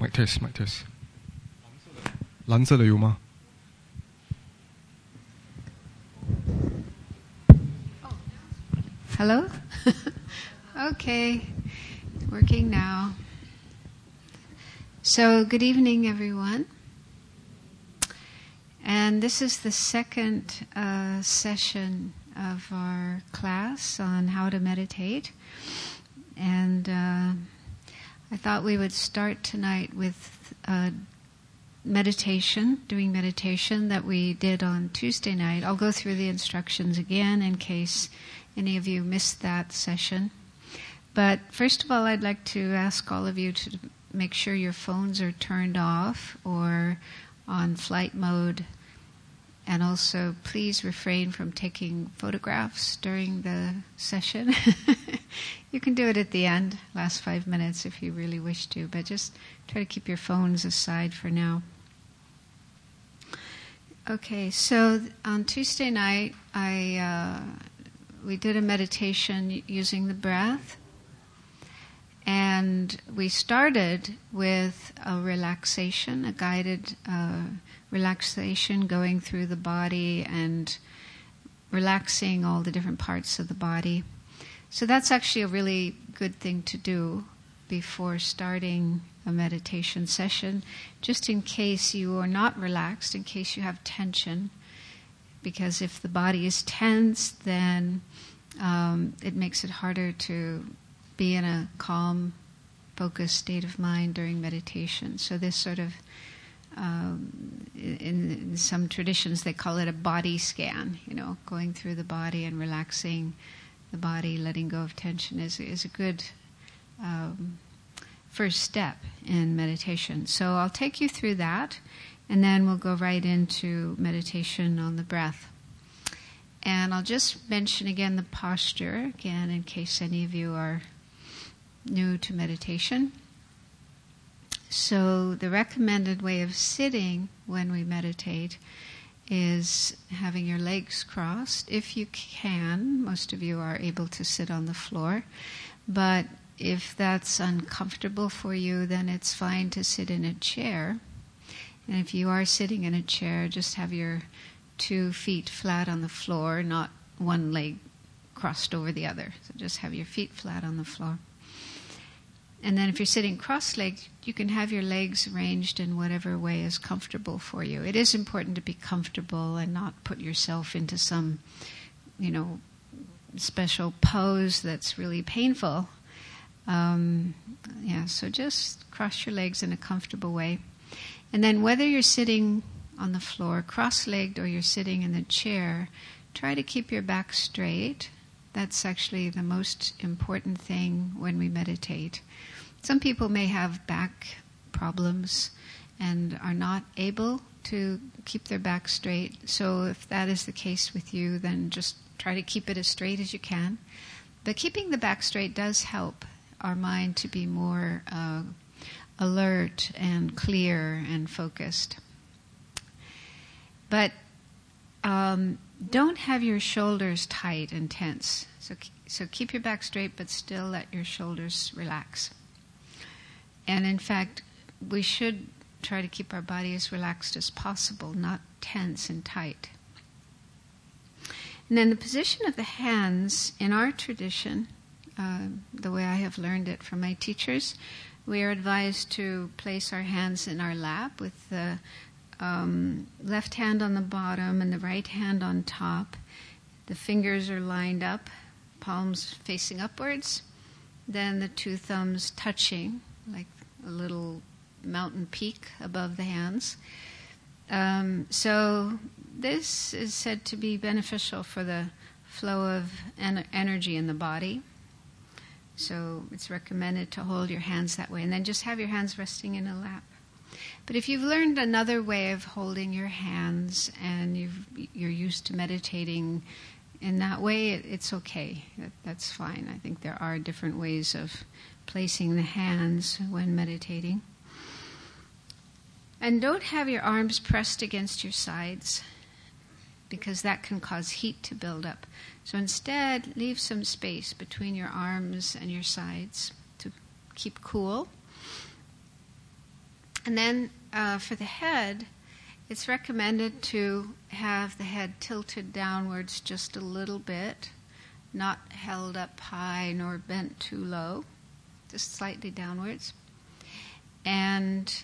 Mic test, mic test. 蓝色的有吗？ Hello? Okay, working now. So, good evening, everyone. And this is the second session of our class on how to meditate. And I thought we would start tonight with doing meditation that we did on Tuesday night. I'll go through the instructions again in case any of you missed that session. But first of all, I'd like to ask all of you to make sure your phones are turned off or on flight mode. And also, please refrain from taking photographs during the session. You can do it at the end, last 5 minutes if you really wish to, but just try to keep your phones aside for now. Okay, so on Tuesday night, we did a meditation using the breath, and we started with a relaxation, a guided relaxation going through the body and relaxing all the different parts of the body. So that's actually a really good thing to do before starting a meditation session, just in case you are not relaxed, in case you have tension. Because if the body is tense, then it makes it harder to be in a calm, focused state of mind during meditation. So this sort of, in some traditions, they call it a body scan. Going through the body and relaxing the body, letting go of tension is a good first step in meditation. So I'll take you through that. And then we'll go right into meditation on the breath. And I'll just mention again the posture, again, in case any of you are new to meditation. So the recommended way of sitting when we meditate is having your legs crossed. If you can, most of you are able to sit on the floor. But if that's uncomfortable for you, then it's fine to sit in a chair. And if you are sitting in a chair, just have your 2 feet flat on the floor, not one leg crossed over the other. So just have your feet flat on the floor. And then if you're sitting cross-legged, you can have your legs arranged in whatever way is comfortable for you. It is important to be comfortable and not put yourself into some, special pose that's really painful. So just cross your legs in a comfortable way. And then whether you're sitting on the floor cross-legged or you're sitting in the chair, try to keep your back straight. That's actually the most important thing when we meditate. Some people may have back problems and are not able to keep their back straight. So if that is the case with you, then just try to keep it as straight as you can. But keeping the back straight does help our mind to be more alert and clear and focused. But don't have your shoulders tight and tense. So keep your back straight, but still let your shoulders relax. And in fact, we should try to keep our body as relaxed as possible, not tense and tight. And then the position of the hands in our tradition, the way I have learned it from my teachers, we are advised to place our hands in our lap with the left hand on the bottom and the right hand on top. The fingers are lined up, palms facing upwards. Then the 2 thumbs touching, like a little mountain peak above the hands. So this is said to be beneficial for the flow of energy in the body. So it's recommended to hold your hands that way. And then just have your hands resting in a lap. But if you've learned another way of holding your hands and you're used to meditating in that way, it's okay. That's fine. I think there are different ways of placing the hands when meditating. And don't have your arms pressed against your sides, because that can cause heat to build up. So instead, leave some space between your arms and your sides to keep cool. And then for the head, it's recommended to have the head tilted downwards just a little bit, not held up high nor bent too low, just slightly downwards. And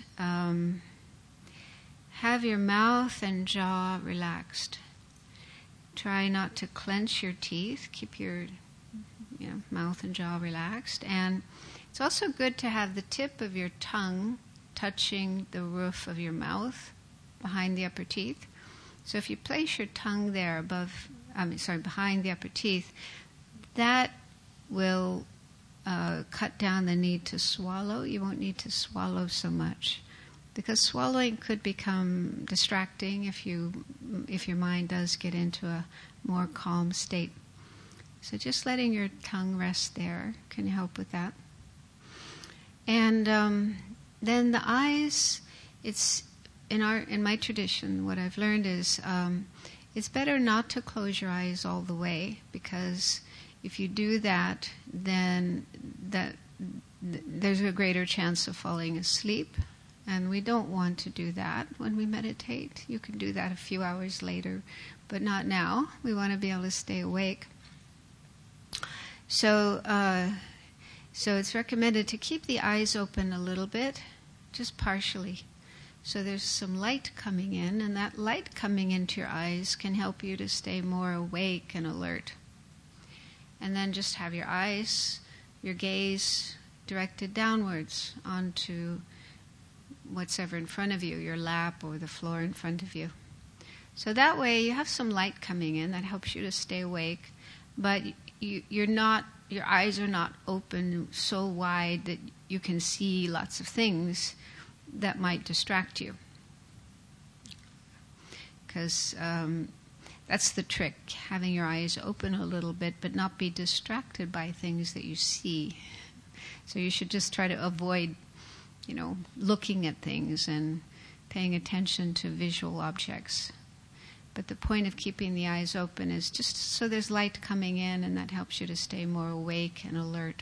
have your mouth and jaw relaxed. Try not to clench your teeth. Keep your mouth and jaw relaxed. And it's also good to have the tip of your tongue touching the roof of your mouth behind the upper teeth. So if you place your tongue there behind the upper teeth, that will cut down the need to swallow. You won't need to swallow so much, because swallowing could become distracting if your mind does get into a more calm state. So just letting your tongue rest there can help with that. And then the eyes, it's in my tradition, what I've learned is it's better not to close your eyes all the way, because if you do that, then there's a greater chance of falling asleep. And we don't want to do that when we meditate. You can do that a few hours later, but not now. We want to be able to stay awake. So it's recommended to keep the eyes open a little bit, just partially. So there's some light coming in, and that light coming into your eyes can help you to stay more awake and alert. And then just have your eyes, your gaze directed downwards onto what's ever in front of you, your lap or the floor in front of you. So that way you have some light coming in that helps you to stay awake, but your eyes are not open so wide that you can see lots of things that might distract you. Because that's the trick, having your eyes open a little bit but not be distracted by things that you see. So you should just try to avoid looking at things and paying attention to visual objects. But the point of keeping the eyes open is just so there's light coming in, and that helps you to stay more awake and alert.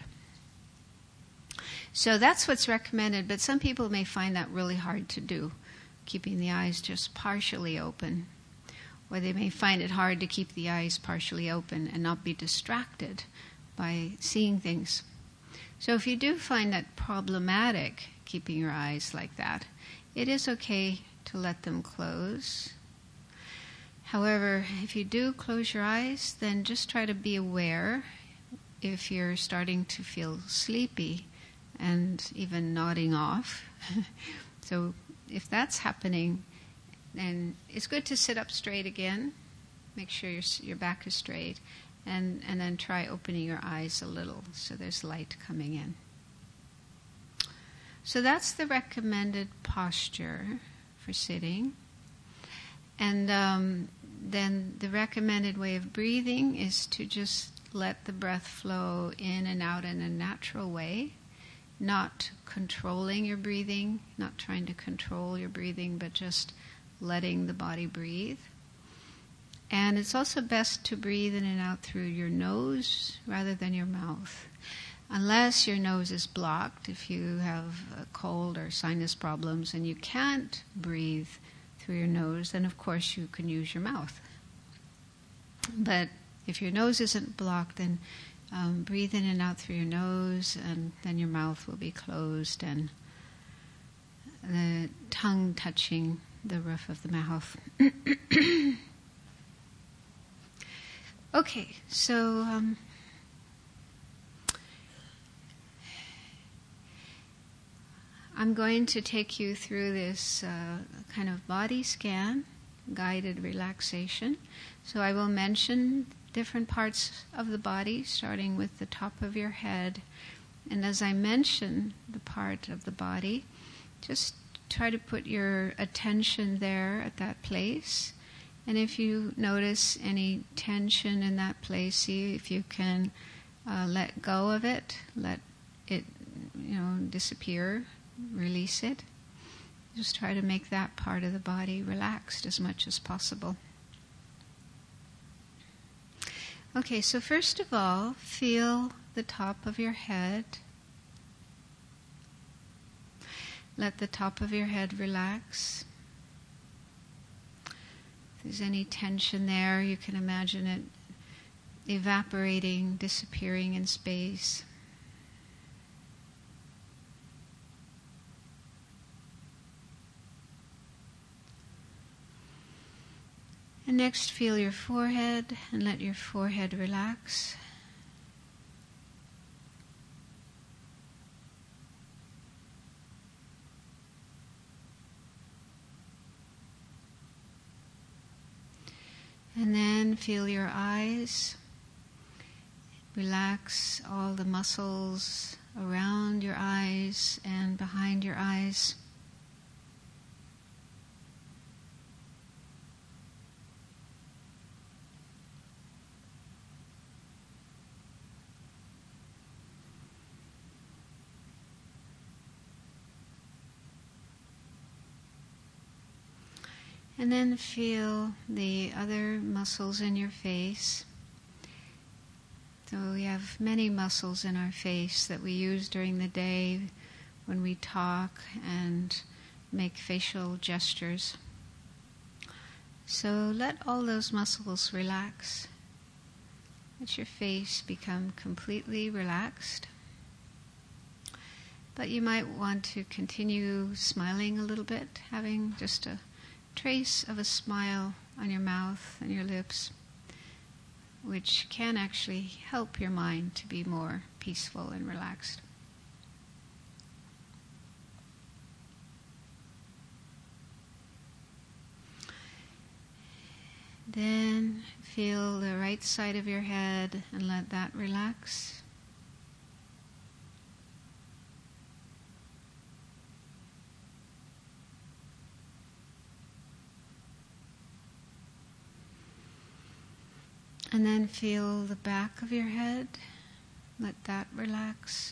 So that's what's recommended, but some people may find that really hard to do, keeping the eyes just partially open. Or they may find it hard to keep the eyes partially open and not be distracted by seeing things. So if you do find that problematic, keeping your eyes like that, it is okay to let them close. However, if you do close your eyes, then just try to be aware if you're starting to feel sleepy and even nodding off. So if that's happening, then it's good to sit up straight again. Make sure your back is straight. And then try opening your eyes a little so there's light coming in. So that's the recommended posture for sitting. And then the recommended way of breathing is to just let the breath flow in and out in a natural way, not controlling your breathing, not trying to control your breathing, but just letting the body breathe. And it's also best to breathe in and out through your nose rather than your mouth. Unless your nose is blocked, if you have a cold or sinus problems and you can't breathe through your nose, then of course you can use your mouth. But if your nose isn't blocked, then breathe in and out through your nose, and then your mouth will be closed and the tongue touching the roof of the mouth. Okay, so I'm going to take you through this kind of body scan, guided relaxation. So I will mention different parts of the body, starting with the top of your head. And as I mention the part of the body, just try to put your attention there at that place. And if you notice any tension in that place, see if you can let go of it, let it, disappear, release it. Just try to make that part of the body relaxed as much as possible. Okay, so first of all, feel the top of your head. let the top of your head relax. If there's any tension there, you can imagine it evaporating, disappearing in space. And next, feel your forehead and let your forehead relax. And then feel your eyes. Relax all the muscles around your eyes and behind your eyes. And then feel the other muscles in your face. So we have many muscles in our face that we use during the day when we talk and make facial gestures. So let all those muscles relax. Let your face become completely relaxed. But you might want to continue smiling a little bit, having just a trace of a smile on your mouth and your lips, which can actually help your mind to be more peaceful and relaxed. Then feel the right side of your head and let that relax. And then feel the back of your head. Let that relax.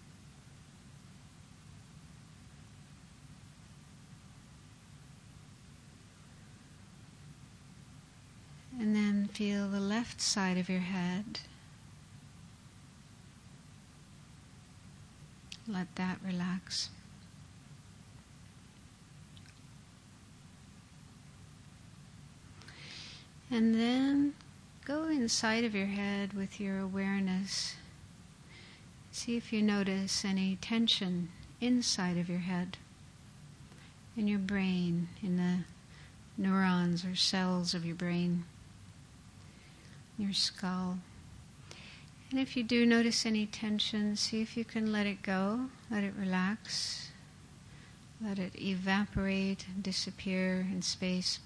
And then feel the left side of your head. Let that relax. And then go inside of your head with your awareness. See if you notice any tension inside of your head, in your brain, in the neurons or cells of your brain, your skull. And if you do notice any tension, see if you can let it go, let it relax, let it evaporate, disappear in space.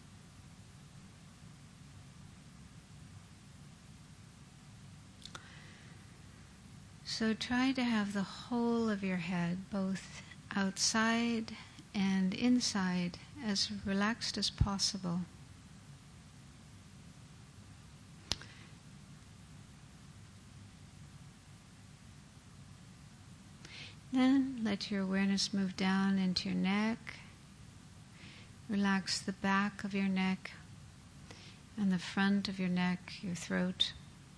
So try to have the whole of your head, both outside and inside, as relaxed as possible. Then let your awareness move down into your neck. Relax the back of your neck and the front of your neck, your throat.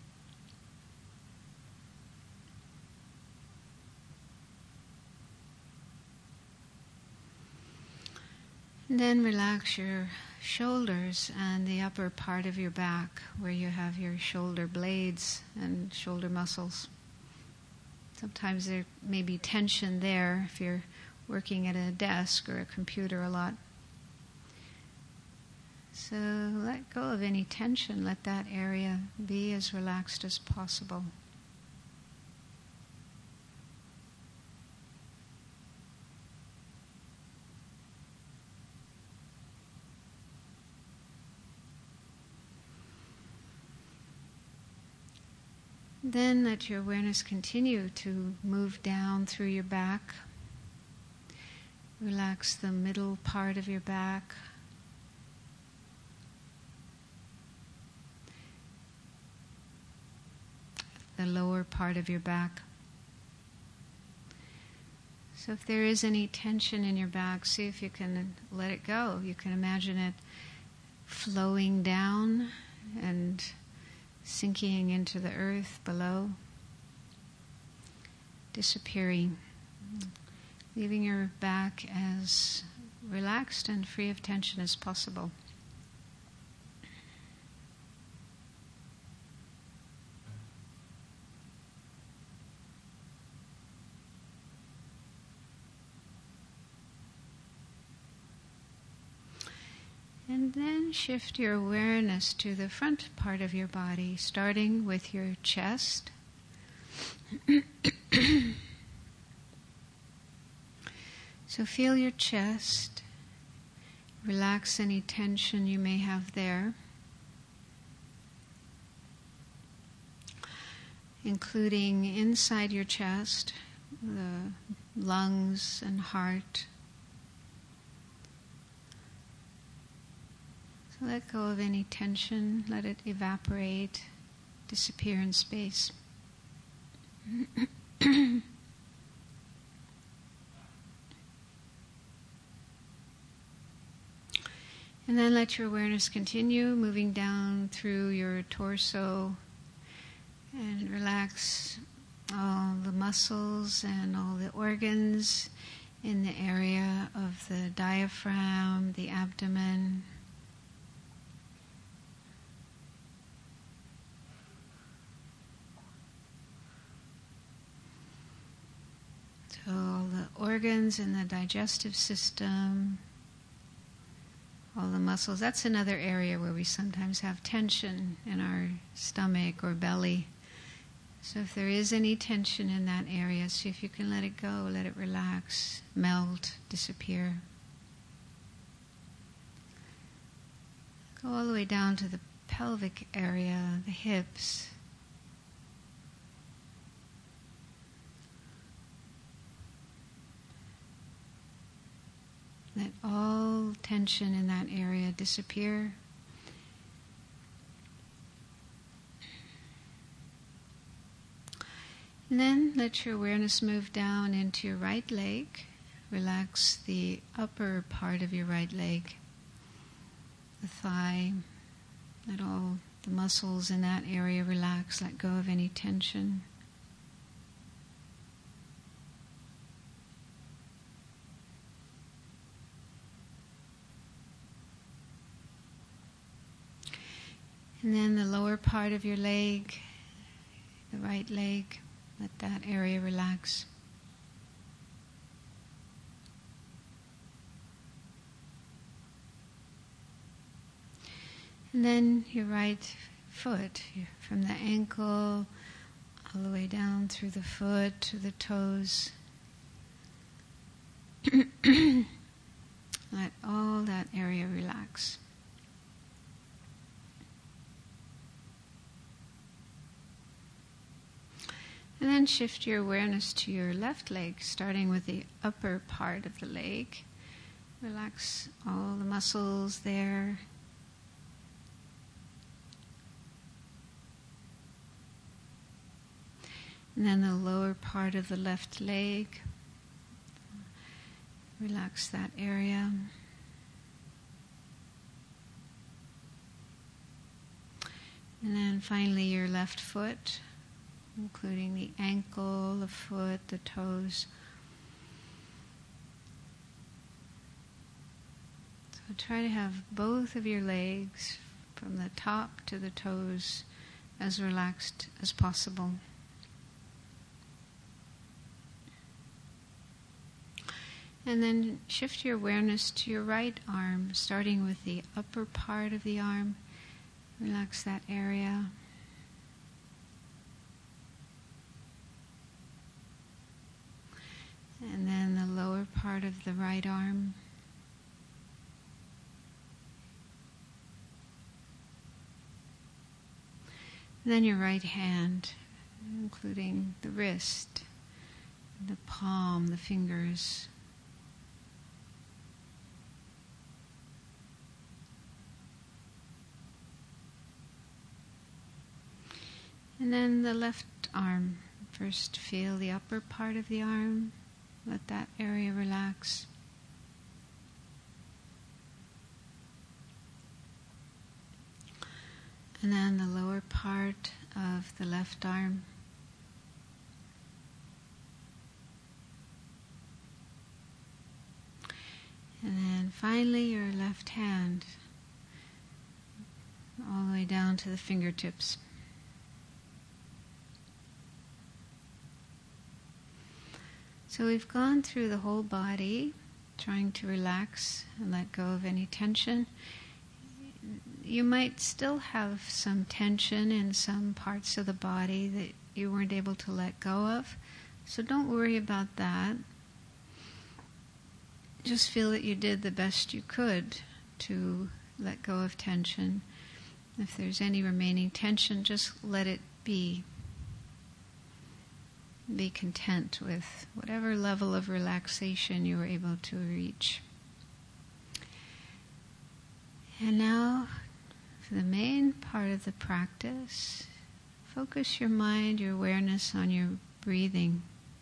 And then relax your shoulders and the upper part of your back where you have your shoulder blades and shoulder muscles. Sometimes there may be tension there if you're working at a desk or a computer a lot. So let go of any tension. Let that area be as relaxed as possible. Then let your awareness continue to move down through your back. Relax the middle part of your back. The lower part of your back. So if there is any tension in your back, see if you can let it go. You can imagine it flowing down and sinking into the earth below, disappearing. leaving your back as relaxed and free of tension as possible. And then shift your awareness to the front part of your body, starting with your chest. So feel your chest. Relax any tension you may have there, including inside your chest, the lungs and heart. So let go of any tension, let it evaporate, disappear in space. And then let your awareness continue moving down through your torso and relax all the muscles and all the organs in the area of the diaphragm, the abdomen. So all the organs in the digestive system, all the muscles. That's another area where we sometimes have tension in our stomach or belly. So if there is any tension in that area, see if you can let it go, let it relax, melt, disappear. Go all the way down to the pelvic area, the hips. Let all tension in that area disappear. And then let your awareness move down into your right leg. Relax the upper part of your right leg, the thigh. Let all the muscles in that area relax. Let go of any tension. And then the lower part of your leg, the right leg, let that area relax. And then your right foot, from the ankle all the way down through the foot to the toes. Let all that area relax. And then shift your awareness to your left leg, starting with the upper part of the leg. Relax all the muscles there. And then the lower part of the left leg. Relax that area. And then finally your left foot, including the ankle, the foot, the toes. So try to have both of your legs from the top to the toes as relaxed as possible. And then shift your awareness to your right arm, starting with the upper part of the arm. Relax that area. And then the lower part of the right arm. And then your right hand, including the wrist, the palm, the fingers. And then the left arm. First feel the upper part of the arm. Let that area relax. And then the lower part of the left arm. finally your left hand, all the way down to the fingertips. So we've gone through the whole body, trying to relax and let go of any tension. You might still have some tension in some parts of the body that you weren't able to let go of. So don't worry about that. Just feel that you did the best you could to let go of tension. If there's any remaining tension, just let it be. Be content with whatever level of relaxation you were able to reach. And now, for the main part of the practice, focus your mind, your awareness on your breathing.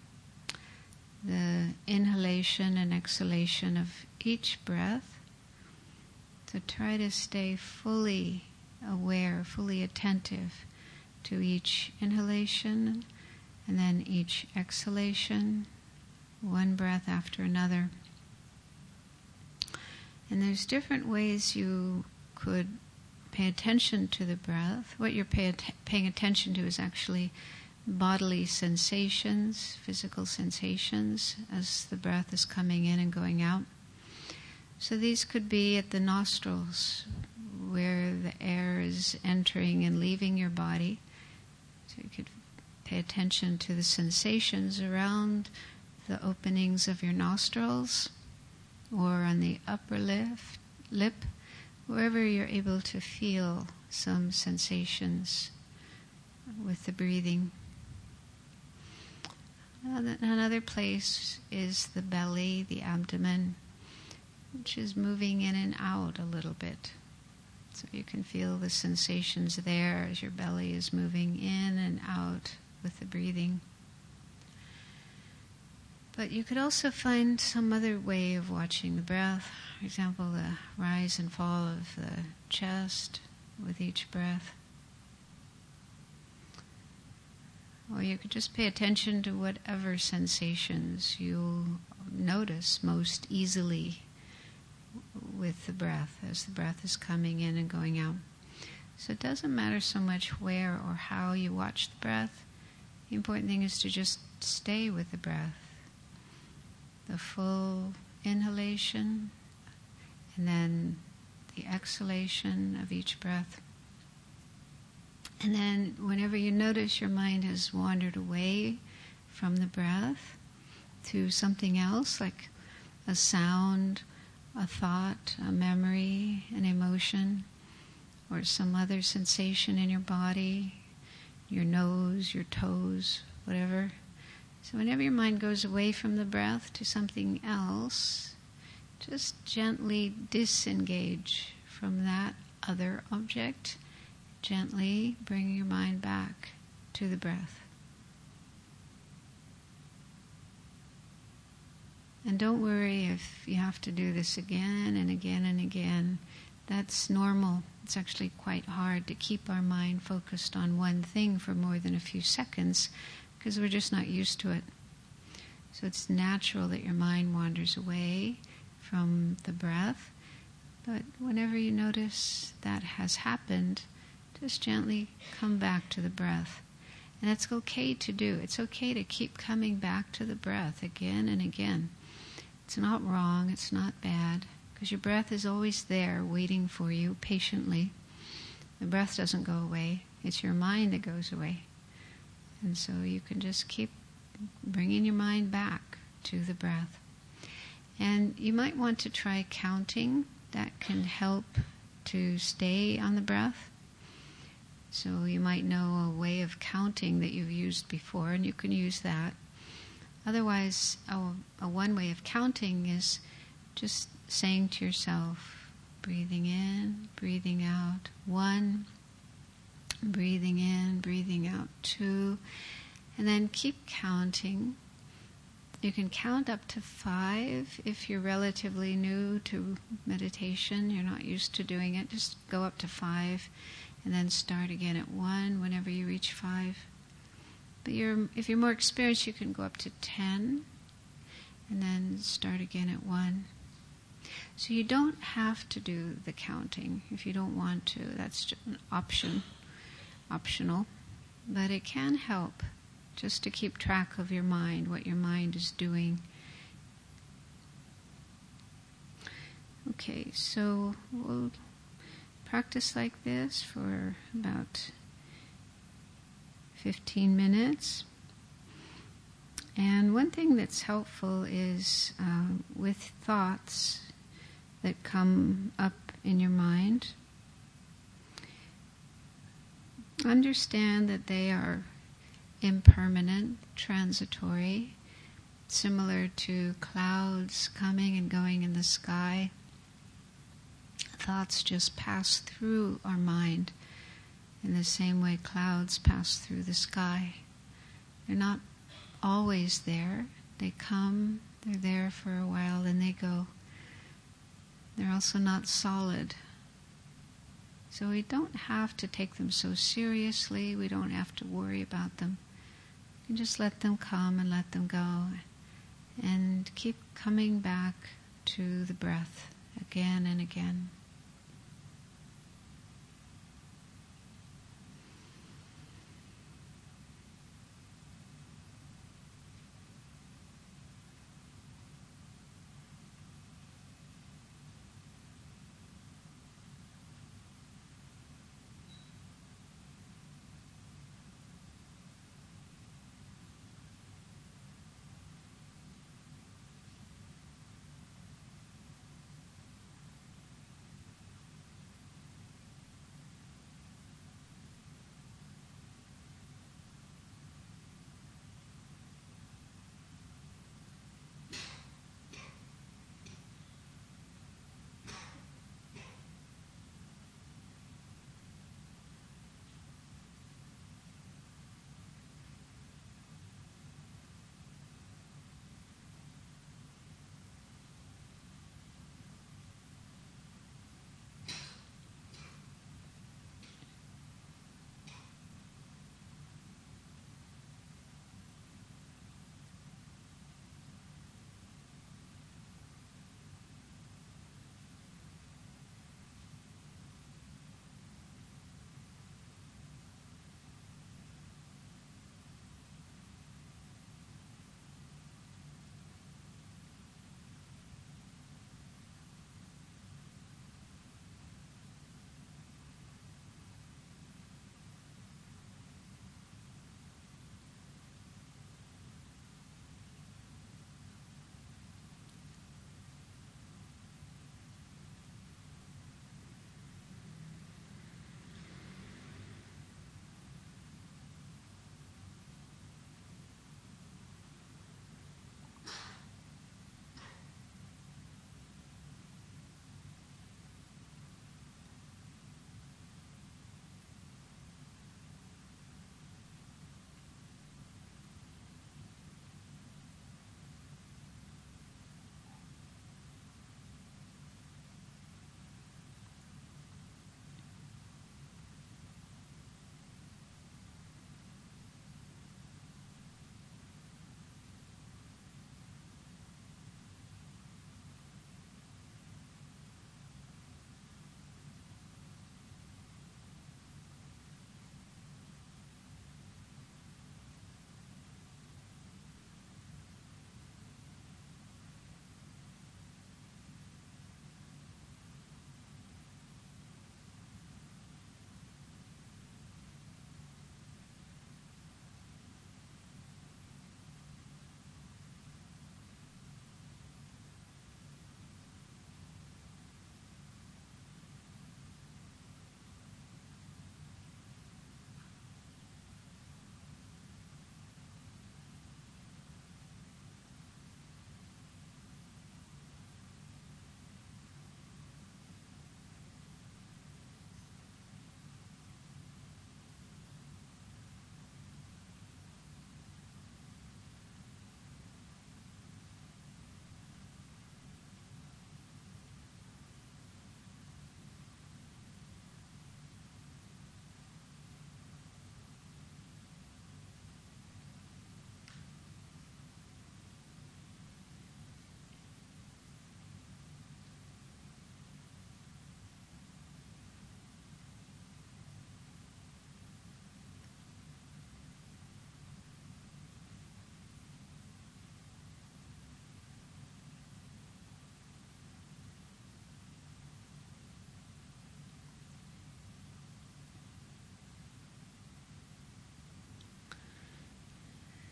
The inhalation and exhalation of each breath. So try to stay fully aware, fully attentive to each inhalation and then each exhalation, one breath after another. And there's different ways you could pay attention to the breath. What you're paying attention to is actually bodily sensations, physical sensations as the breath is coming in and going out. So these could be at the nostrils, where the air is entering and leaving your body. So you could pay attention to the sensations around the openings of your nostrils or on the upper lip, wherever you're able to feel some sensations with the breathing. Another place is the belly, the abdomen, which is moving in and out a little bit. So you can feel the sensations there as your belly is moving in and out with the breathing. But you could also find some other way of watching the breath. For example, the rise and fall of the chest with each breath. Or you could just pay attention to whatever sensations you notice most easily with the breath, as the breath is coming in and going out. So it doesn't matter so much where or how you watch the breath. The important thing is to just stay with the breath. The full inhalation and then the exhalation of each breath. And then whenever you notice your mind has wandered away from the breath to something else, like a sound, a thought, a memory, an emotion, or some other sensation in your body, your nose, your toes, whatever. So whenever your mind goes away from the breath to something else, just gently disengage from that other object. Gently bring your mind back to the breath. And don't worry if you have to do this again and again and again. That's normal. It's actually quite hard to keep our mind focused on one thing for more than a few seconds because we're just not used to it. So it's natural that your mind wanders away from the breath. But whenever you notice that has happened, just gently come back to the breath. And it's okay to do. It's okay to keep coming back to the breath again and again. It's not wrong, it's not bad, because your breath is always there waiting for you patiently. The breath doesn't go away. It's your mind that goes away. And so you can just keep bringing your mind back to the breath. And you might want to try counting. That can help to stay on the breath. So you might know a way of counting that you've used before, and you can use that. Otherwise, a one way of counting is just saying to yourself, breathing in, breathing out, 1, breathing in, breathing out, 2, and then keep counting. You can count up to 5 if you're relatively new to meditation, you're not used to doing it, just go up to 5. And then start again at 1 whenever you reach 5. But if you're more experienced, you can go up to 10. And then start again at 1. So you don't have to do the counting if you don't want to. That's just an optional. But it can help just to keep track of your mind, what your mind is doing. Okay, so we'll practice like this for about 15 minutes. And one thing that's helpful is with thoughts that come up in your mind, understand that they are impermanent, transitory, similar to clouds coming and going in the sky. Thoughts just pass through our mind in the same way clouds pass through the sky. They're not always there. They come, they're there for a while, then they go. They're also not solid. So we don't have to take them so seriously. We don't have to worry about them. You can just let them come and let them go. And keep coming back to the breath again and again.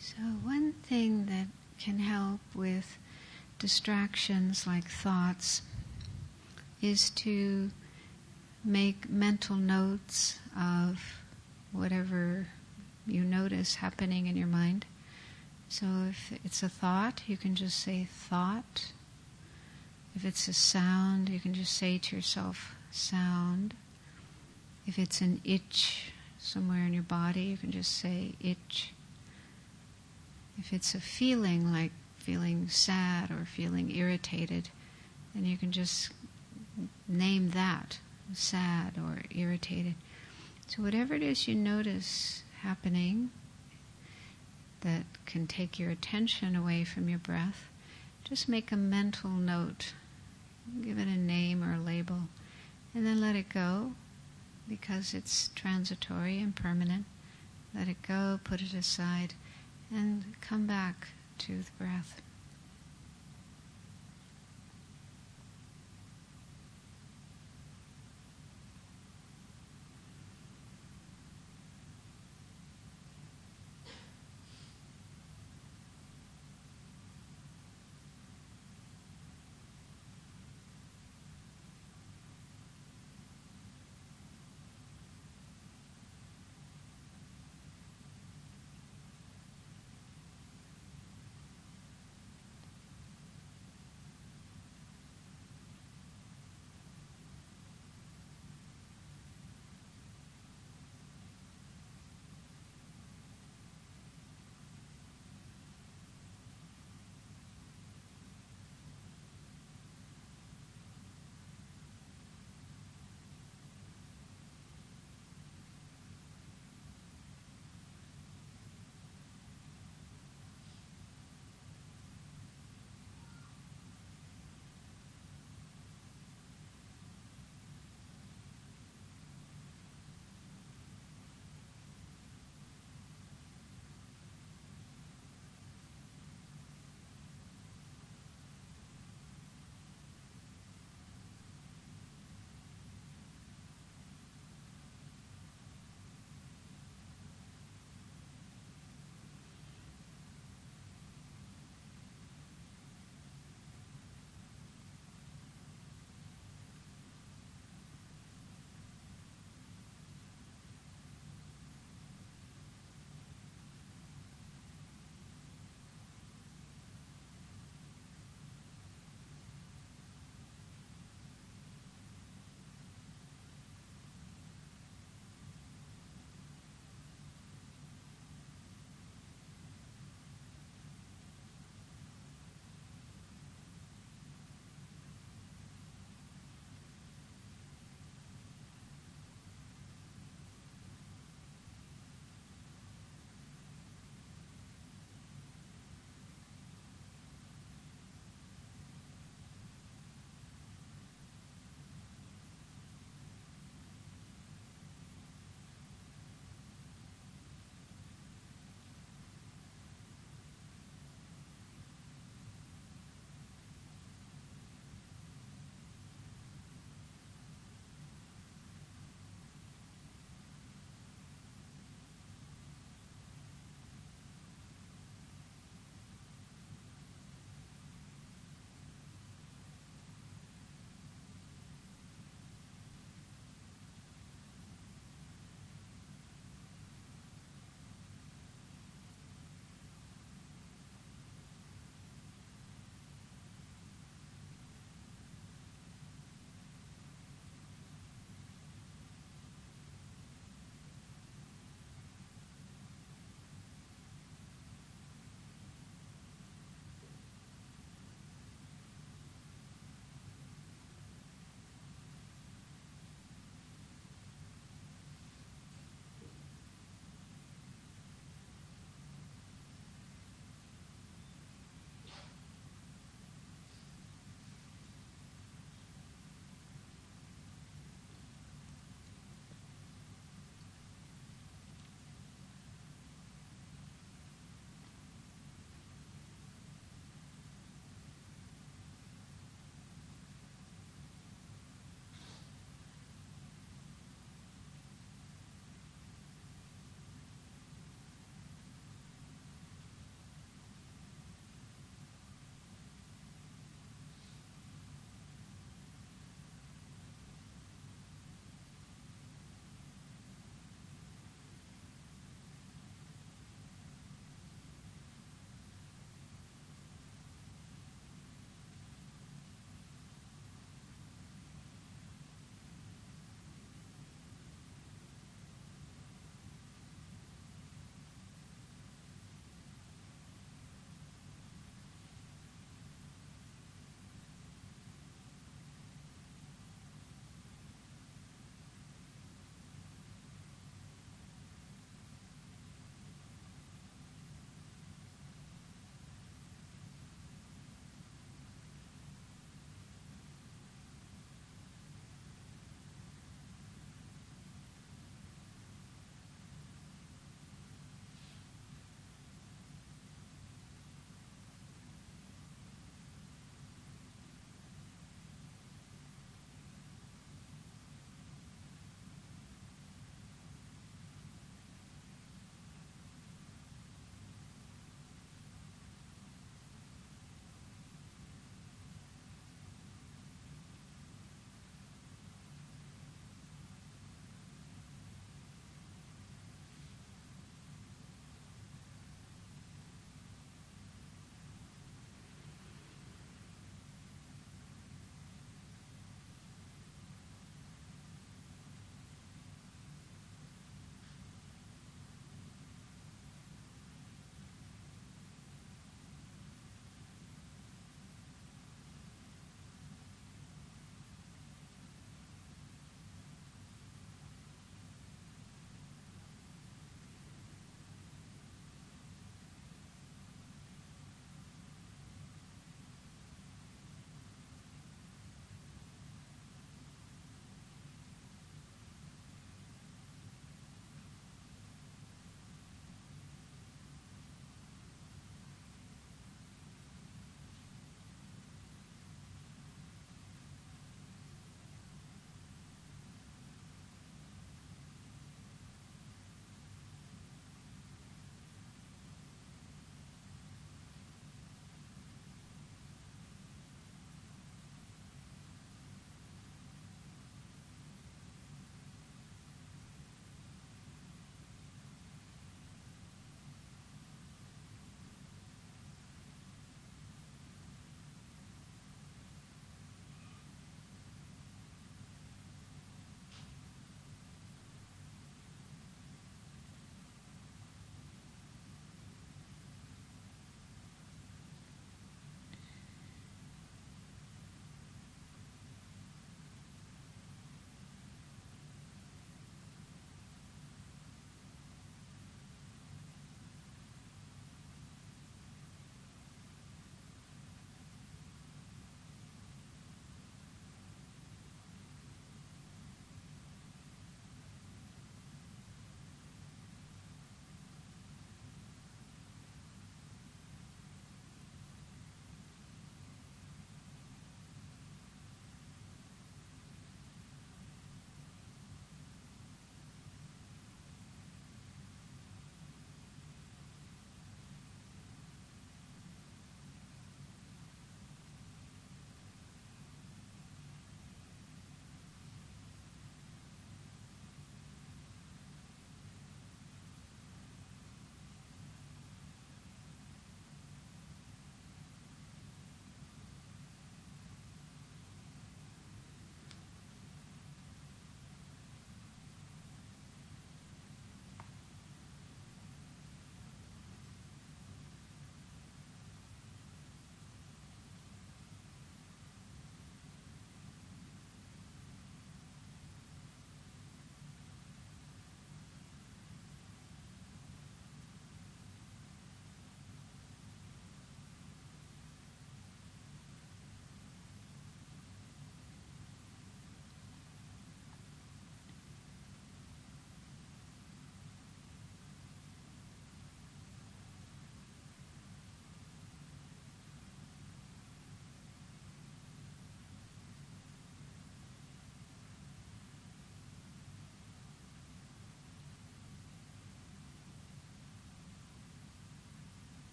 So one thing that can help with distractions like thoughts is to make mental notes of whatever you notice happening in your mind. So if it's a thought, you can just say thought. If it's a sound, you can just say to yourself sound. If it's an itch somewhere in your body, you can just say itch. If it's a feeling like feeling sad or feeling irritated, then you can just name that, sad or irritated. So whatever it is you notice happening that can take your attention away from your breath, just make a mental note. Give it a name or a label, and then let it go, because it's transitory and permanent. Let it go, put it aside, and come back to the breath.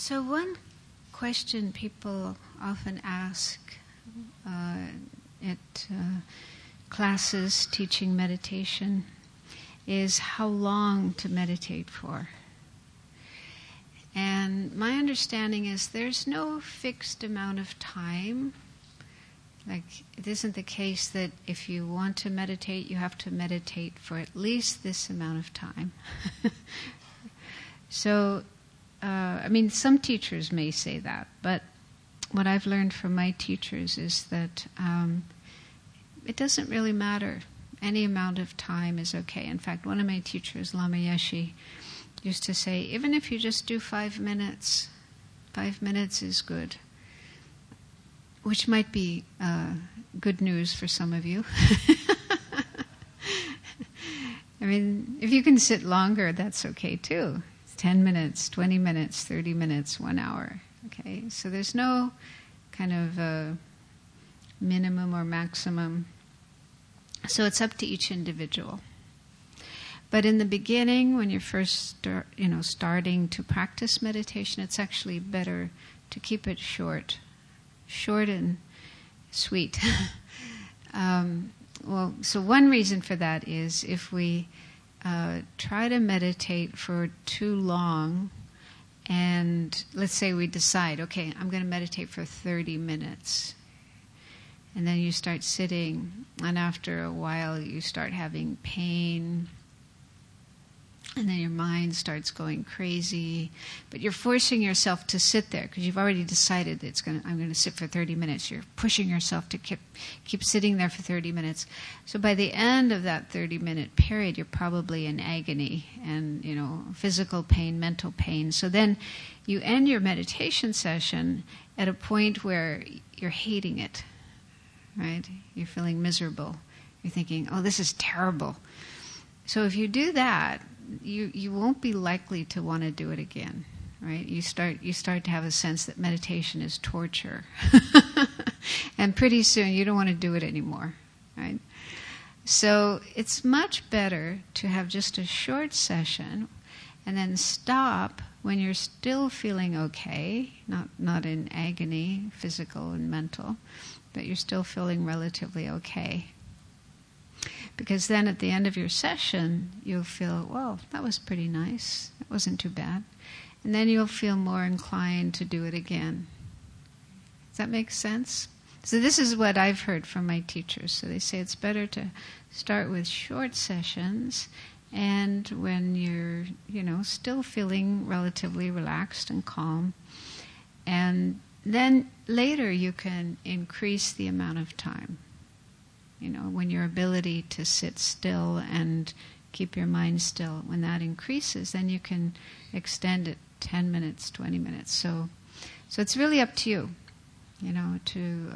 So one question people often ask at classes teaching meditation is how long to meditate for. And my understanding is there's no fixed amount of time. Like, it isn't the case that if you want to meditate, you have to meditate for at least this amount of time. So, some teachers may say that, but what I've learned from my teachers is that it doesn't really matter. Any amount of time is okay. In fact, one of my teachers, Lama Yeshe, used to say, even if you just do 5 minutes, 5 minutes is good. Which might be good news for some of you. If you can sit longer, that's okay too. 10 minutes, 20 minutes, 30 minutes, 1 hour. Okay, so there's no kind of minimum or maximum. So it's up to each individual. But in the beginning, when you're first starting to practice meditation, it's actually better to keep it short and sweet. So one reason for that is if we try to meditate for too long, and let's say we decide, okay, I'm going to meditate for 30 minutes. And then you start sitting, and after a while you start having pain, and then your mind starts going crazy. But you're forcing yourself to sit there because you've already decided that I'm going to sit for 30 minutes. You're pushing yourself to keep sitting there for 30 minutes. So by the end of that 30-minute period, you're probably in agony and, physical pain, mental pain. So then you end your meditation session at a point where you're hating it, right? You're feeling miserable. You're thinking, oh, this is terrible. So if you do that, you won't be likely to want to do it again, right? You start to have a sense that meditation is torture. And pretty soon you don't want to do it anymore, right? So it's much better to have just a short session and then stop when you're still feeling okay, not in agony, physical and mental, but you're still feeling relatively okay. Because then at the end of your session, you'll feel, well, that was pretty nice. It wasn't too bad. And then you'll feel more inclined to do it again. Does that make sense? So this is what I've heard from my teachers. So they say it's better to start with short sessions, and when you're, still feeling relatively relaxed and calm. And then later you can increase the amount of time. When your ability to sit still and keep your mind still, when that increases, then you can extend it 10 minutes, 20 minutes. So it's really up to you, to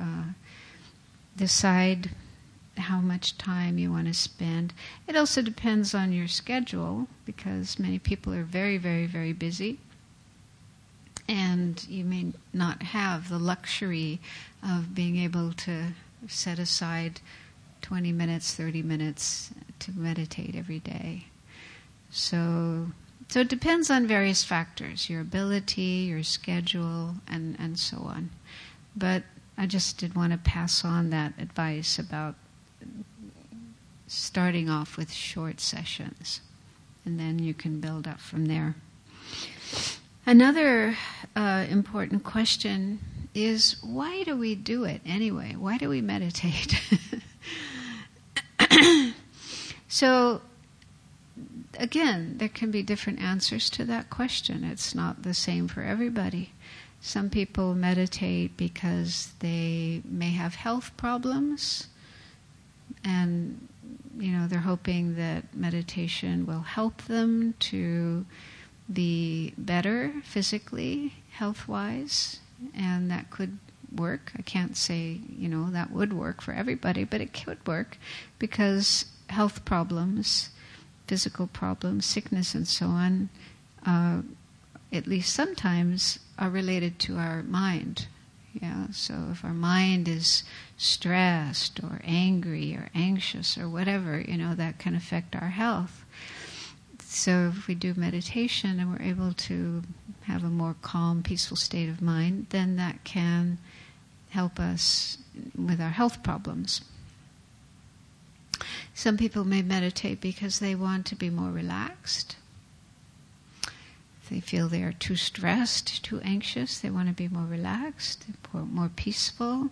decide how much time you want to spend. It also depends on your schedule, because many people are very, very, very busy. And you may not have the luxury of being able to set aside 20 minutes, 30 minutes to meditate every day. So it depends on various factors, your ability, your schedule, and so on. But I just did want to pass on that advice about starting off with short sessions, and then you can build up from there. Another important question is, why do we do it anyway? Why do we meditate? So, again, there can be different answers to that question. It's not the same for everybody. Some people meditate because they may have health problems, and they're hoping that meditation will help them to be better physically, health-wise, and that could work. I can't say, that would work for everybody, but it could work because health problems, physical problems, sickness and so on, at least sometimes are related to our mind. Yeah, so if our mind is stressed or angry or anxious or whatever, that can affect our health. So if we do meditation and we're able to have a more calm, peaceful state of mind, then that can help us with our health problems. Some people may meditate because they want to be more relaxed. If they feel they are too stressed, too anxious, they want to be more relaxed, more peaceful.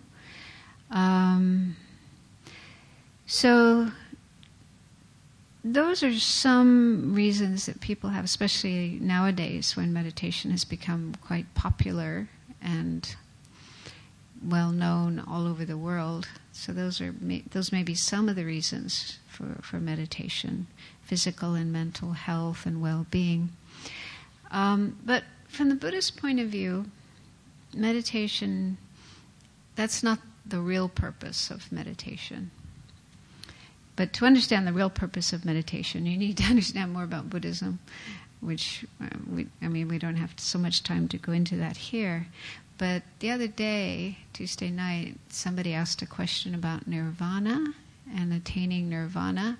So those are some reasons that people have, especially nowadays when meditation has become quite popular and well known all over the world. So those may be some of the reasons for meditation, physical and mental health and well-being. But from the Buddhist point of view, meditation, that's not the real purpose of meditation. But to understand the real purpose of meditation, you need to understand more about Buddhism, which, we don't have so much time to go into that here. But the other day, Tuesday night, somebody asked a question about nirvana and attaining nirvana.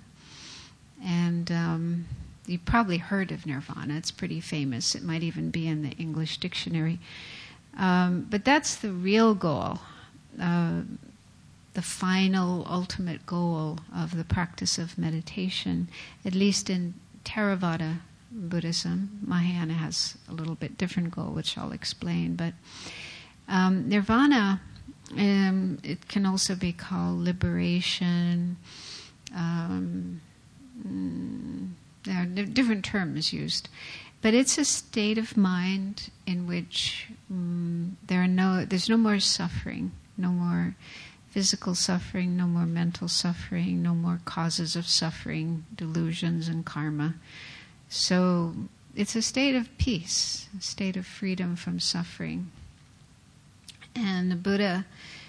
And you probably heard of nirvana. It's pretty famous. It might even be in the English dictionary. But that's the real goal, the final, ultimate goal of the practice of meditation, at least in Theravada Buddhism. Mahayana has a little bit different goal, which I'll explain. But nirvana, it can also be called liberation. There are different terms used. But it's a state of mind in which there's no more suffering, no more physical suffering, no more mental suffering, no more causes of suffering, delusions and karma. So it's a state of peace, a state of freedom from suffering. And the Buddha,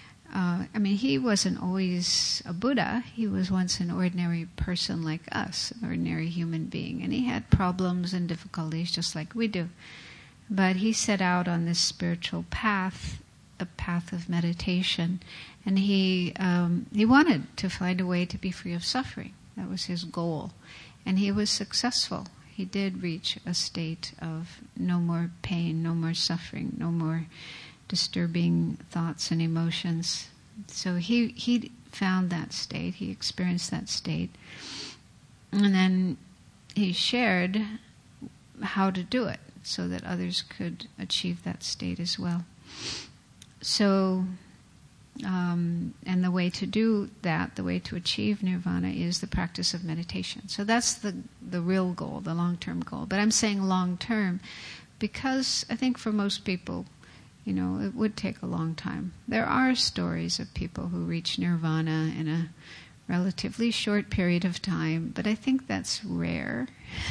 he wasn't always a Buddha. He was once an ordinary person like us, an ordinary human being. And he had problems and difficulties just like we do. But he set out on this spiritual path, a path of meditation. And he wanted to find a way to be free of suffering. That was his goal. And he was successful. He did reach a state of no more pain, no more suffering, no more disturbing thoughts and emotions. So he found that state, he experienced that state, and then he shared how to do it so that others could achieve that state as well. So, and the way to do that, the way to achieve nirvana, is the practice of meditation. So that's the real goal, the long-term goal. But I'm saying long-term because I think for most people, it would take a long time. There are stories of people who reach nirvana in a relatively short period of time, but I think that's rare.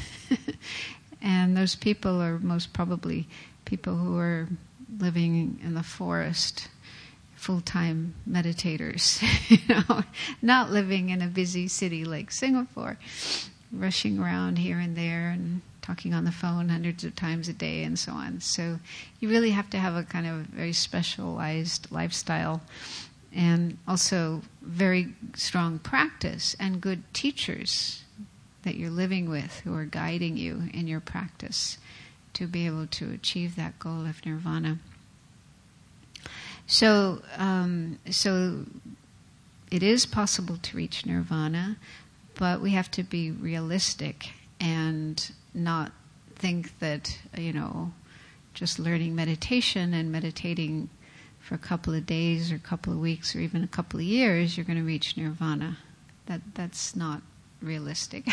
And those people are most probably people who are living in the forest, full-time meditators, not living in a busy city like Singapore, rushing around here and there and talking on the phone hundreds of times a day and so on. So you really have to have a kind of very specialized lifestyle and also very strong practice and good teachers that you're living with who are guiding you in your practice to be able to achieve that goal of nirvana. So it is possible to reach nirvana, but we have to be realistic and not think that, just learning meditation and meditating for a couple of days or a couple of weeks or even a couple of years, you're going to reach nirvana. That's not realistic.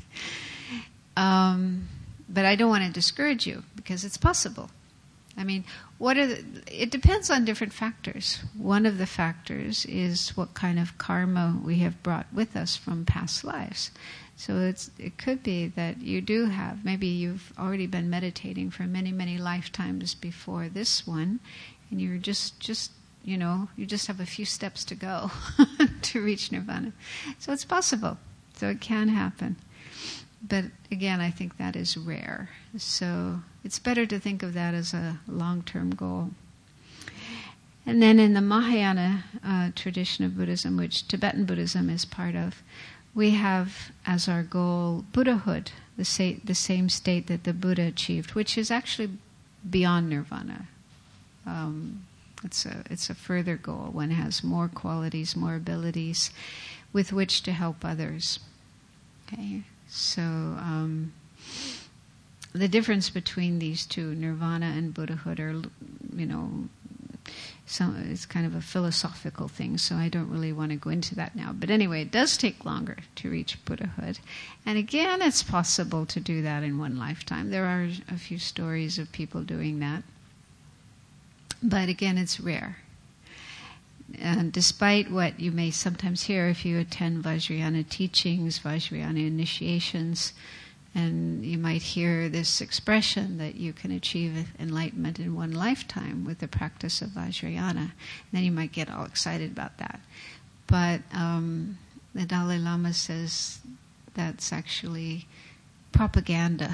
But I don't want to discourage you because it's possible. It depends on different factors. One of the factors is what kind of karma we have brought with us from past lives. So it could be that you do have, maybe you've already been meditating for many, many lifetimes before this one, and you're you just have a few steps to go to reach nirvana. So it's possible. So it can happen. But again, I think that is rare. So it's better to think of that as a long-term goal. And then in the Mahayana tradition of Buddhism, which Tibetan Buddhism is part of, we have as our goal Buddhahood, the same state that the Buddha achieved, which is actually beyond nirvana. It's a further goal. One has more qualities, more abilities with which to help others. Okay, so the difference between these two, nirvana and Buddhahood, are, it's kind of a philosophical thing, so I don't really want to go into that now. But anyway, it does take longer to reach Buddhahood. And again, it's possible to do that in one lifetime. There are a few stories of people doing that. But again, it's rare. And despite what you may sometimes hear if you attend Vajrayana teachings, Vajrayana initiations, and you might hear this expression that you can achieve enlightenment in one lifetime with the practice of Vajrayana. And then you might get all excited about that. But the Dalai Lama says that's actually propaganda.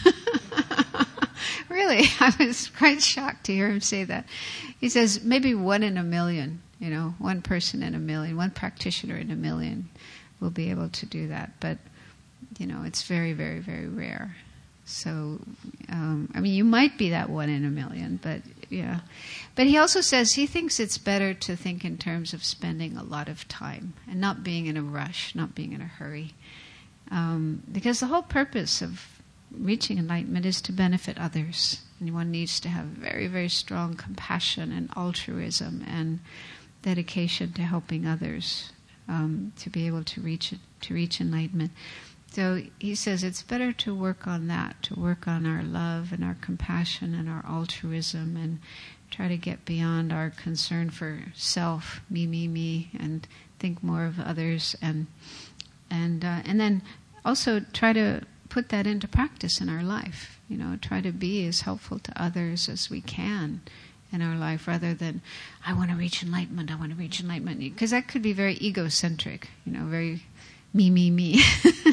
Really, I was quite shocked to hear him say that. He says maybe 1 in a million, one person in a million, one practitioner in a million will be able to do that. But, it's very, very, very rare. So, you might be that 1 in a million, but yeah. But he also says he thinks it's better to think in terms of spending a lot of time and not being in a rush, not being in a hurry. Because the whole purpose of reaching enlightenment is to benefit others. And one needs to have very, very strong compassion and altruism and dedication to helping others to be able to reach enlightenment. So he says it's better to work on that, to work on our love and our compassion and our altruism, and try to get beyond our concern for self, me, and think more of others, and then also try to put that into practice in our life. Try to be as helpful to others as we can in our life, rather than, I want to reach enlightenment, because that could be very egocentric, very me.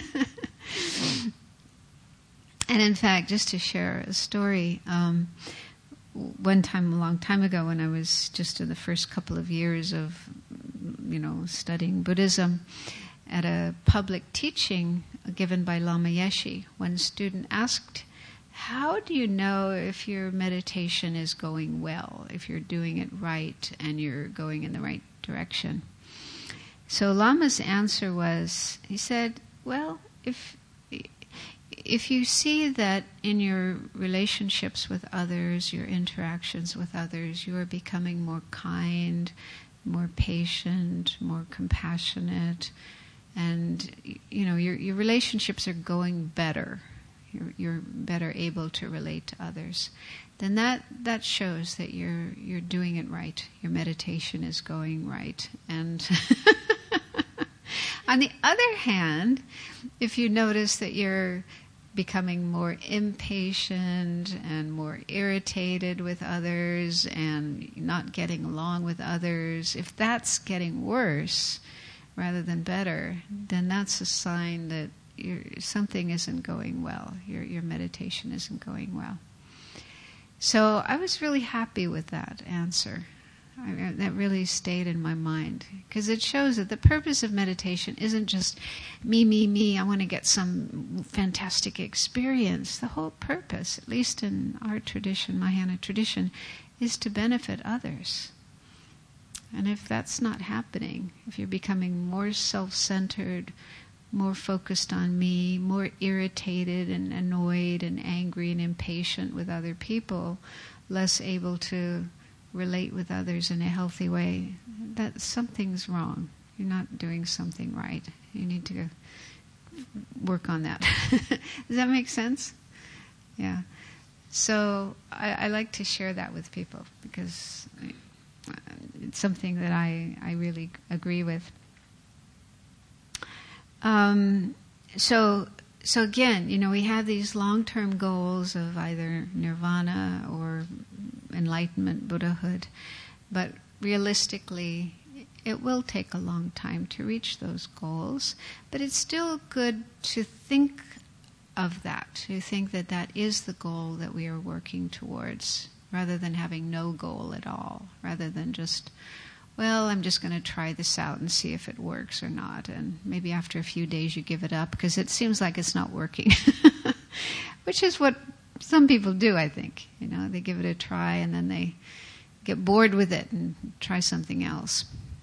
And in fact, just to share a story, one time, a long time ago, when I was just in the first couple of years of, studying Buddhism, at a public teaching given by Lama Yeshe, one student asked, how do you know if your meditation is going well, if you're doing it right and you're going in the right direction? So Lama's answer was, he said, well, if you see that in your relationships with others, your interactions with others, you are becoming more kind, more patient, more compassionate, and your relationships are going better, you're better able to relate to others, then that shows that you're doing it right. Your meditation is going right. And on the other hand, if you notice that you're becoming more impatient and more irritated with others and not getting along with others, if that's getting worse rather than better, then that's a sign that something isn't going well. Your meditation isn't going well. So I was really happy with that answer. That really stayed in my mind, because it shows that the purpose of meditation isn't just me, I want to get some fantastic experience. The whole purpose, at least in our tradition, Mahayana tradition, is to benefit others. And if that's not happening, if you're becoming more self-centered, more focused on me, more irritated and annoyed and angry and impatient with other people, less able to relate with others in a healthy way, that something's wrong. You're not doing something right. You need to work on that. Does that make sense? Yeah. So I like to share that with people, because it's something that I really agree with. So again, we have these long-term goals of either nirvana or enlightenment, Buddhahood, but realistically, it will take a long time to reach those goals. But it's still good to think of that, to think that that is the goal that we are working towards, rather than having no goal at all, rather than just well, I'm just going to try this out and see if it works or not. And maybe after a few days you give it up because it seems like it's not working. Which is what some people do, I think. They give it a try and then they get bored with it and try something else.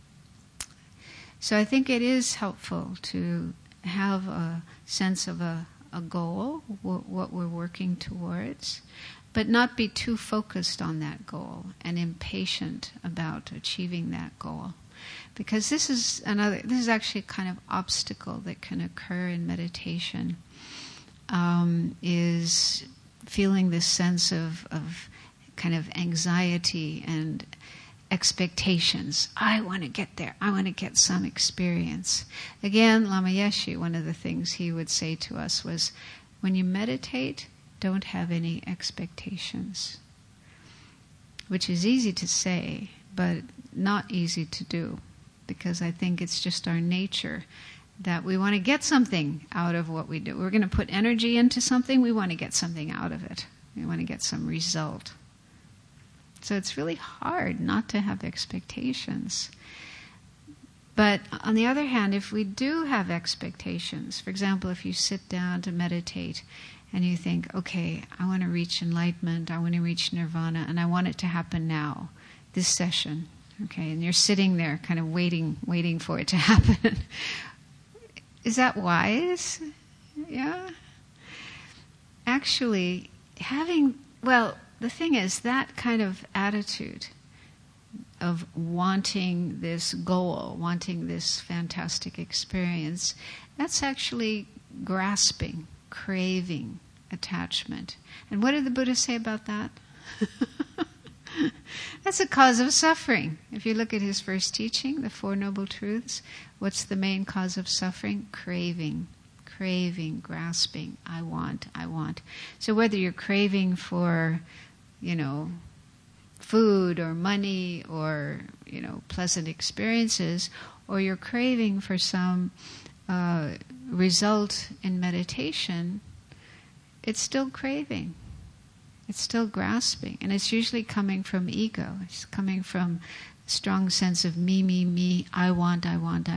So I think it is helpful to have a sense of a goal, what we're working towards, but not be too focused on that goal and impatient about achieving that goal. Because this is actually a kind of obstacle that can occur in meditation, is feeling this sense of kind of anxiety and expectations. I want to get there. I want to get some experience. Again, Lama Yeshe, one of the things he would say to us was, when you meditate, don't have any expectations. Which is easy to say, but not easy to do. Because I think it's just our nature that we want to get something out of what we do. We're going to put energy into something, we want to get something out of it. We want to get some result. So it's really hard not to have expectations. But on the other hand, if we do have expectations, for example, if you sit down to meditate and you think, okay, I want to reach enlightenment, I want to reach nirvana, and I want it to happen now, this session, okay, and you're sitting there kind of waiting for it to happen. Is that wise? Yeah? Actually, the thing is, that kind of attitude of wanting this goal, wanting this fantastic experience, that's actually grasping, craving, attachment. And what did the Buddha say about that? That's a cause of suffering. If you look at his first teaching, the Four Noble Truths, what's the main cause of suffering? Craving, grasping, I want. So whether you're craving for, food or money or, pleasant experiences, or you're craving for some result in meditation, it's still craving. It's still grasping. And it's usually coming from ego. It's coming from a strong sense of me, I want.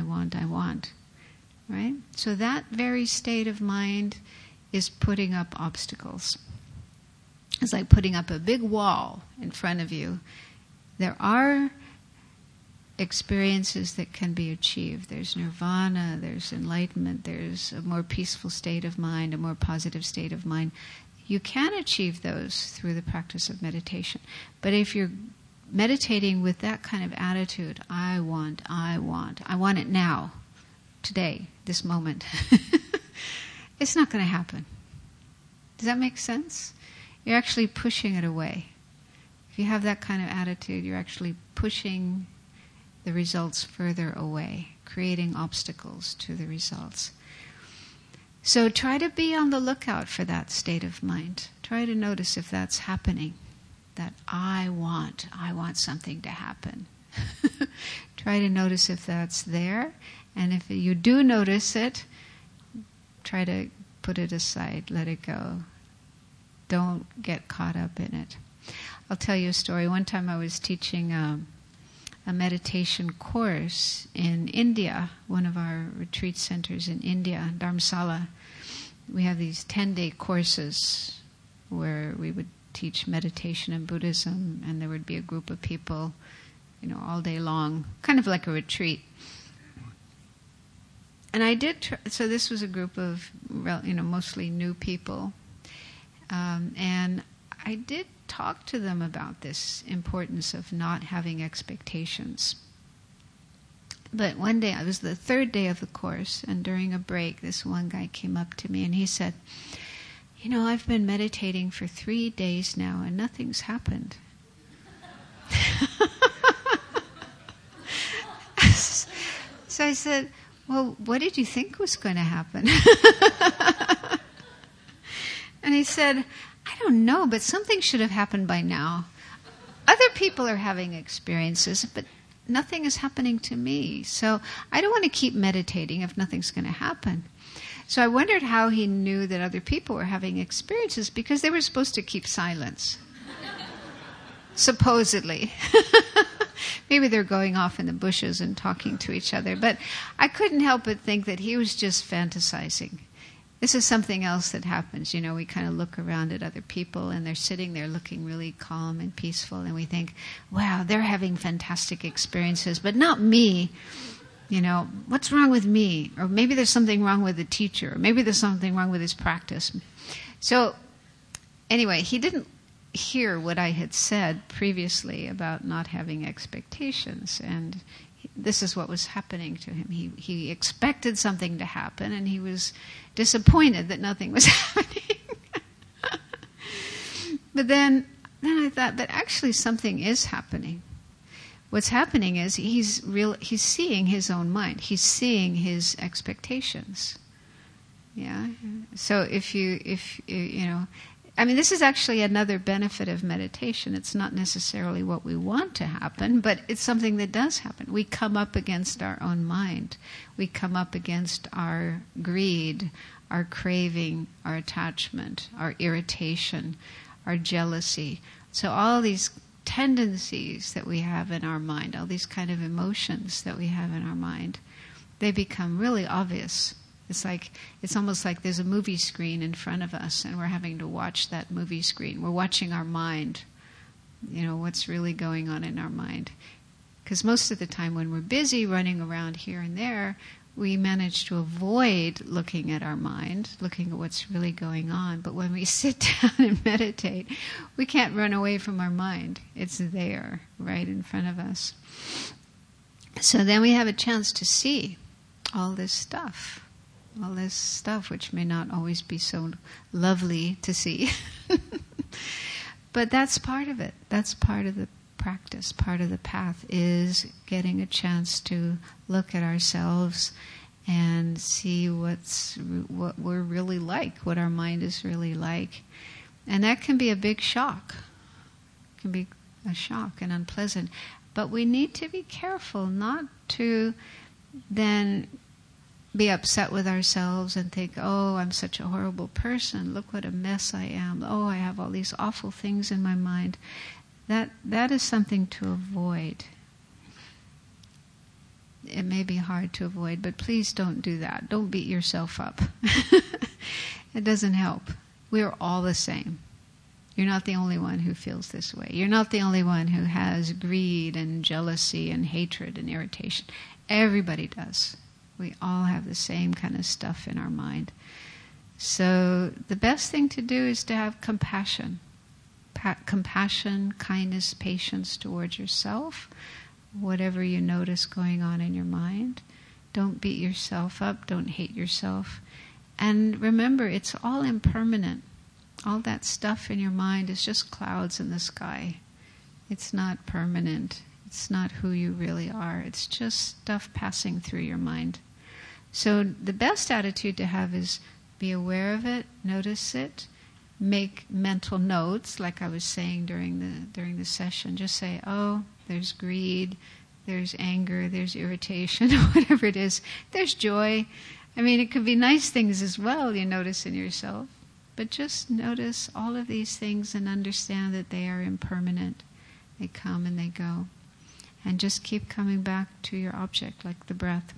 Right? So that very state of mind is putting up obstacles. It's like putting up a big wall in front of you. There are experiences that can be achieved. There's nirvana, there's enlightenment, there's a more peaceful state of mind, a more positive state of mind. You can achieve those through the practice of meditation. But if you're meditating with that kind of attitude, I want it now, today, this moment, it's not going to happen. Does that make sense? You're actually pushing it away. If you have that kind of attitude, you're actually pushing the results further away, creating obstacles to the results. So try to be on the lookout for that state of mind. Try to notice if that's happening, that I want something to happen. Try to notice if that's there, and if you do notice it, try to put it aside, let it go. Don't get caught up in it. I'll tell you a story. One time I was teaching a meditation course in India, one of our retreat centers in India, Dharamsala. We have these 10-day courses where we would teach meditation and Buddhism, and there would be a group of people, all day long, kind of like a retreat. And I did, so this was a group of, mostly new people, and I did talk to them about this importance of not having expectations. But one day, it was the third day of the course, and during a break, this one guy came up to me and he said, I've been meditating for 3 days now and nothing's happened. So I said, well, what did you think was going to happen? And he said, I don't know, but something should have happened by now. Other people are having experiences, but nothing is happening to me. So I don't want to keep meditating if nothing's going to happen. So I wondered how he knew that other people were having experiences, because they were supposed to keep silence. Supposedly. Maybe they're going off in the bushes and talking to each other. But I couldn't help but think that he was just fantasizing. This is something else that happens. You know, we kind of look around at other people and they're sitting there looking really calm and peaceful, and we think, wow, they're having fantastic experiences, but not me. You know, what's wrong with me? Or maybe there's something wrong with the teacher. Or maybe there's something wrong with his practice. So, anyway, he didn't hear what I had said previously about not having expectations. And this is what was happening to him. He expected something to happen, and he was disappointed that nothing was happening. But then I thought, but actually something is happening. What's happening is he's seeing his own mind. He's seeing his expectations. Yeah. So if you know, I mean, this is actually another benefit of meditation. It's not necessarily what we want to happen, but it's something that does happen. We come up against our own mind. We come up against our greed, our craving, our attachment, our irritation, our jealousy. So all these tendencies that we have in our mind, all these kind of emotions that we have in our mind, they become really obvious. It's almost like there's a movie screen in front of us and we're having to watch that movie screen. We're watching our mind, you know, what's really going on in our mind. Because most of the time when we're busy running around here and there, we manage to avoid looking at our mind, looking at what's really going on. But when we sit down and meditate, we can't run away from our mind. It's there, right in front of us. So then we have a chance to see all this stuff which may not always be so lovely to see. But that's part of it. That's part of the practice, part of the path, is getting a chance to look at ourselves and see what we're really like, what our mind is really like. And that can be a big shock. It can be a shock and unpleasant. But we need to be careful not to then be upset with ourselves and think, oh, I'm such a horrible person. Look what a mess I am. Oh, I have all these awful things in my mind. That is something to avoid. It may be hard to avoid, but please don't do that. Don't beat yourself up. It doesn't help. We're all the same. You're not the only one who feels this way. You're not the only one who has greed and jealousy and hatred and irritation. Everybody does. We all have the same kind of stuff in our mind. So the best thing to do is to have compassion. Compassion, kindness, patience towards yourself, whatever you notice going on in your mind. Don't beat yourself up. Don't hate yourself. And remember, it's all impermanent. All that stuff in your mind is just clouds in the sky. It's not permanent. It's not who you really are. It's just stuff passing through your mind. So the best attitude to have is be aware of it, notice it, make mental notes, like I was saying during the session. Just say, oh, there's greed, there's anger, there's irritation, whatever it is. There's joy. I mean, it could be nice things as well you notice in yourself. But just notice all of these things and understand that they are impermanent. They come and they go. And just keep coming back to your object, like the breath.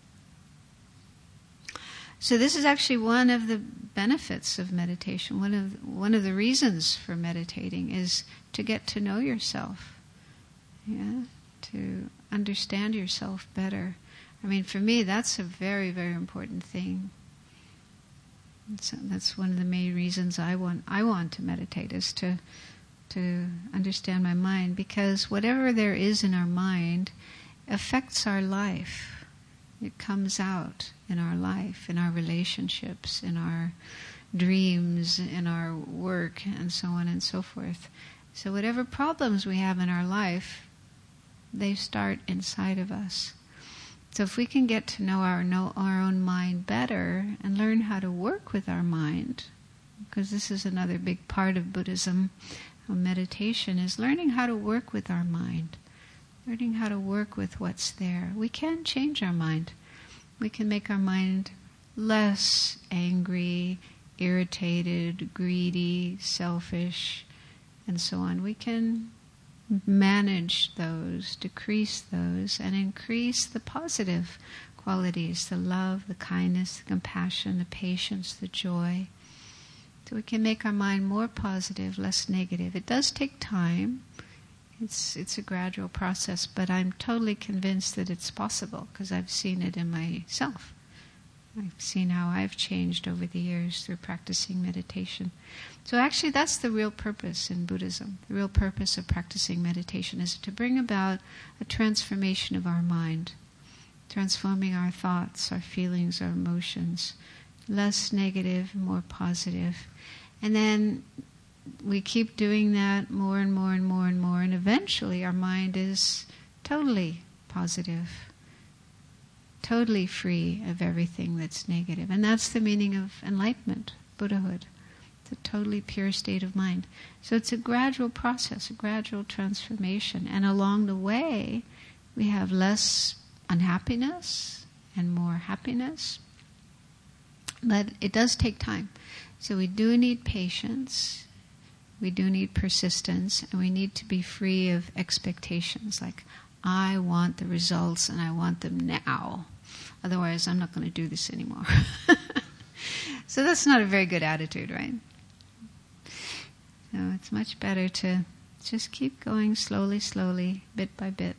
So this is actually one of the benefits of meditation. One of the reasons for meditating is to get to know yourself. Yeah, to understand yourself better. I mean, for me, that's a very, very important thing. So that's one of the main reasons I want to meditate, is to understand my mind, because whatever there is in our mind affects our life. It comes out in our life, in our relationships, in our dreams, in our work, and so on and so forth. So whatever problems we have in our life, they start inside of us. So if we can get to know our own mind better and learn how to work with our mind, because this is another big part of Buddhism, meditation, is learning how to work with our mind, learning how to work with what's there. We can change our mind. We can make our mind less angry, irritated, greedy, selfish, and so on. We can manage those, decrease those, and increase the positive qualities, the love, the kindness, the compassion, the patience, the joy. So we can make our mind more positive, less negative. It does take time. It's a gradual process, but I'm totally convinced that it's possible because I've seen it in myself. I've seen how I've changed over the years through practicing meditation. So actually that's the real purpose in Buddhism. The real purpose of practicing meditation is to bring about a transformation of our mind, transforming our thoughts, our feelings, our emotions, less negative, more positive. And then we keep doing that more and more and more and more, and eventually our mind is totally positive, totally free of everything that's negative. And that's the meaning of enlightenment, Buddhahood. It's a totally pure state of mind. So it's a gradual process, a gradual transformation. And along the way, we have less unhappiness and more happiness. But it does take time. So we do need patience, we do need persistence, and we need to be free of expectations. Like, I want the results and I want them now. Otherwise, I'm not going to do this anymore. So that's not a very good attitude, right? So it's much better to just keep going slowly, slowly, bit by bit.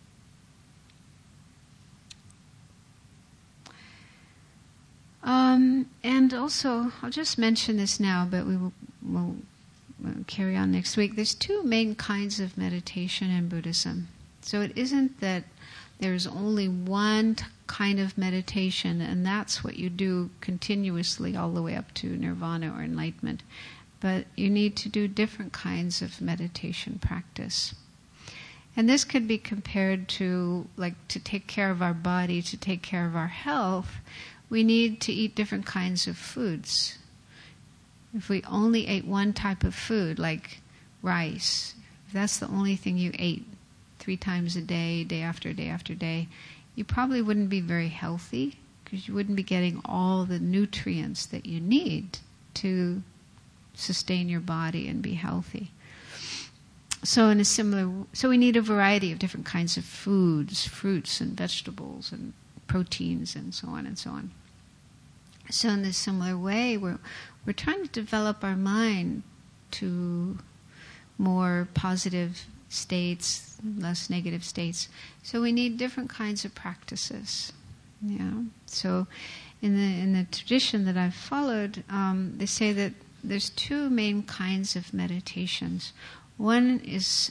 And also, I'll just mention this now, but we'll carry on next week. There's two main kinds of meditation in Buddhism. So it isn't that there's only one kind of meditation, and that's what you do continuously all the way up to nirvana or enlightenment. But you need to do different kinds of meditation practice. And this could be compared to, like, to take care of our body, to take care of our health, we need to eat different kinds of foods. If we only ate one type of food, like rice, if that's the only thing you ate 3 times a day, day after day after day, you probably wouldn't be very healthy because you wouldn't be getting all the nutrients that you need to sustain your body and be healthy. So we need a variety of different kinds of foods, fruits and vegetables and proteins and so on and so on. So in this similar way, we're trying to develop our mind to more positive states, less negative states. So we need different kinds of practices. Yeah. So in the tradition that I've followed, they say that there's 2 main kinds of meditations. One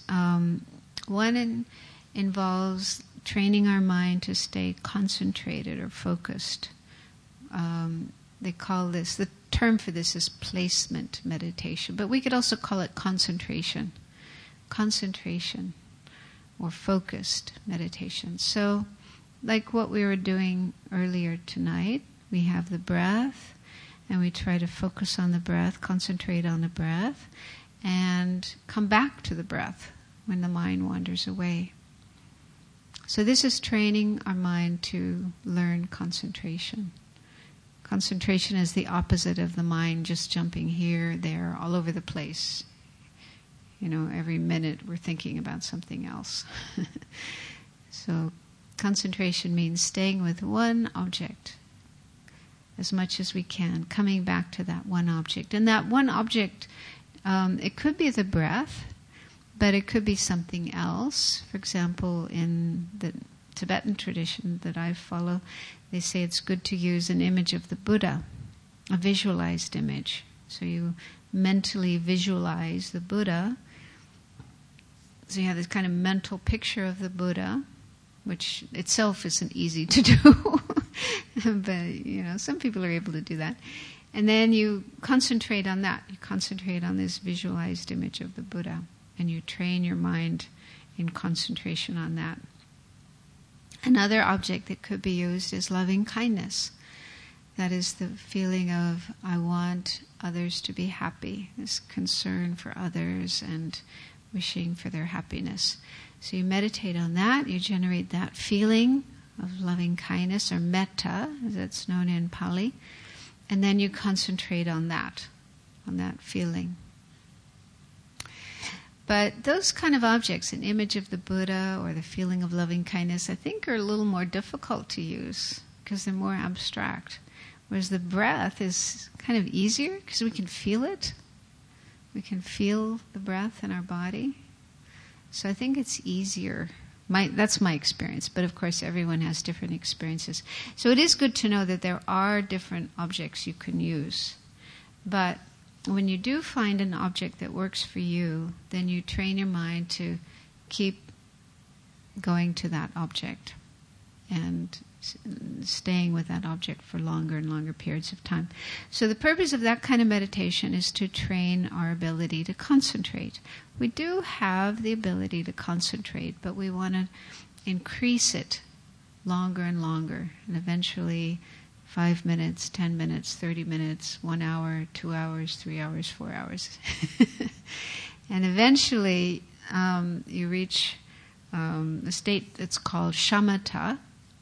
involves training our mind to stay concentrated or focused. They call this, the term for this is placement meditation, but we could also call it concentration or focused meditation. So, like what we were doing earlier tonight, we have the breath, and we try to focus on the breath, concentrate on the breath, and come back to the breath when the mind wanders away. So this is training our mind to learn concentration. Concentration is the opposite of the mind just jumping here, there, all over the place. You know, every minute we're thinking about something else. So concentration means staying with one object as much as we can, coming back to that one object. And that one object, it could be the breath, but it could be something else. For example, in the Tibetan tradition that I follow, they say it's good to use an image of the Buddha, a visualized image. So you mentally visualize the Buddha. So you have this kind of mental picture of the Buddha, which itself isn't easy to do. But, you know, some people are able to do that. And then you concentrate on that. You concentrate on this visualized image of the Buddha. And you train your mind in concentration on that. Another object that could be used is loving kindness. That is the feeling of, I want others to be happy, this concern for others and wishing for their happiness. So you meditate on that, you generate that feeling of loving kindness, or metta, as it's known in Pali, and then you concentrate on that feeling. But those kind of objects, an image of the Buddha or the feeling of loving kindness, I think are a little more difficult to use because they're more abstract. Whereas the breath is kind of easier because we can feel it. We can feel the breath in our body. So I think it's easier. That's my experience, but of course everyone has different experiences. So it is good to know that there are different objects you can use. But when you do find an object that works for you, then you train your mind to keep going to that object and staying with that object for longer and longer periods of time. So the purpose of that kind of meditation is to train our ability to concentrate. We do have the ability to concentrate, but we want to increase it longer and longer, and eventually 5 minutes, 10 minutes, 30 minutes, 1 hour, 2 hours, 3 hours, 4 hours. And eventually you reach a state that's called shamatha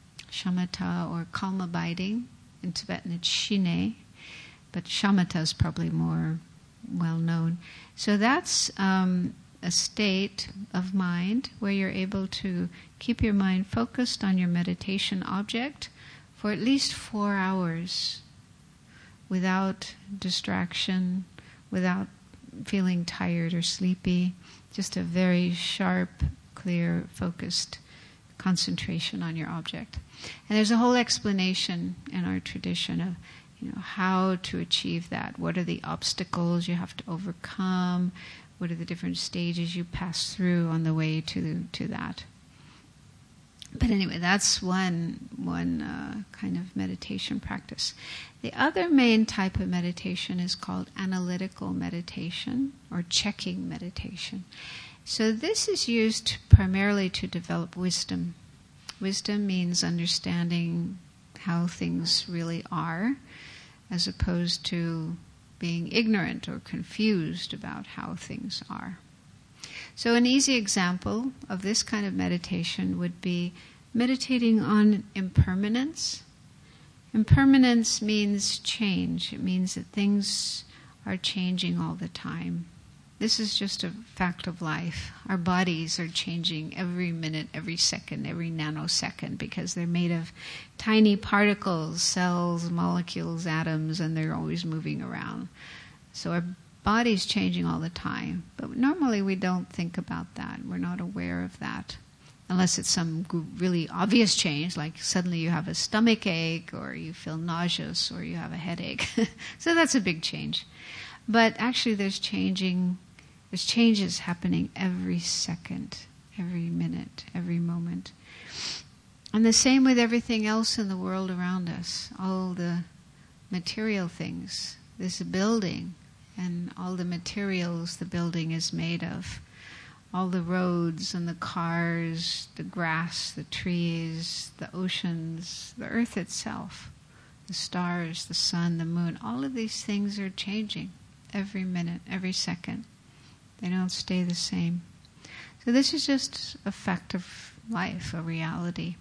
or calm abiding. In Tibetan it's shine, but shamatha is probably more well known. So that's a state of mind where you're able to keep your mind focused on your meditation object for at least 4 hours without distraction, without feeling tired or sleepy, just a very sharp, clear, focused concentration on your object. And there's a whole explanation in our tradition of how to achieve that. What are the obstacles you have to overcome? What are the different stages you pass through on the way to that? But anyway, that's one kind of meditation practice. The other main type of meditation is called analytical meditation or checking meditation. So this is used primarily to develop wisdom. Wisdom means understanding how things really are, as opposed to being ignorant or confused about how things are. So an easy example of this kind of meditation would be meditating on impermanence. Impermanence means change. It means that things are changing all the time. This is just a fact of life. Our bodies are changing every minute, every second, every nanosecond because they're made of tiny particles, cells, molecules, atoms, and they're always moving around. So our body's changing all the time. But normally we don't think about that. We're not aware of that. Unless it's some really obvious change, like suddenly you have a stomach ache or you feel nauseous or you have a headache. So that's a big change. But actually there's changes happening every second, every minute, every moment. And the same with everything else in the world around us. All the material things, this building, and all the materials the building is made of. All the roads and the cars, the grass, the trees, the oceans, the earth itself, the stars, the sun, the moon, all of these things are changing every minute, every second. They don't stay the same. So this is just a fact of life, a reality.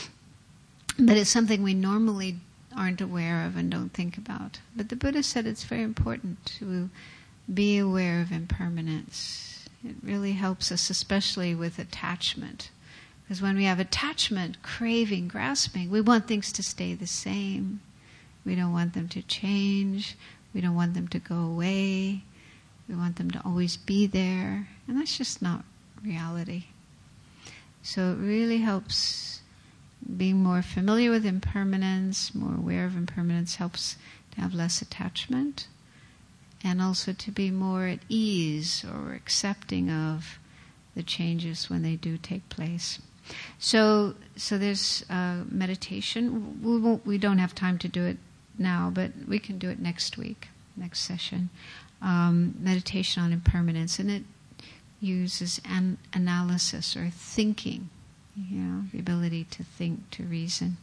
But it's something we normally aren't aware of and don't think about. But the Buddha said it's very important to be aware of impermanence. It really helps us, especially with attachment. Because when we have attachment, craving, grasping, we want things to stay the same. We don't want them to change. We don't want them to go away. We want them to always be there. And that's just not reality. So it really helps being more familiar with impermanence, more aware of impermanence, helps to have less attachment. And also to be more at ease or accepting of the changes when they do take place. So there's meditation. We don't have time to do it now, but we can do it next week, next session. Meditation on impermanence, and it uses analysis or thinking, the ability to think, to reason.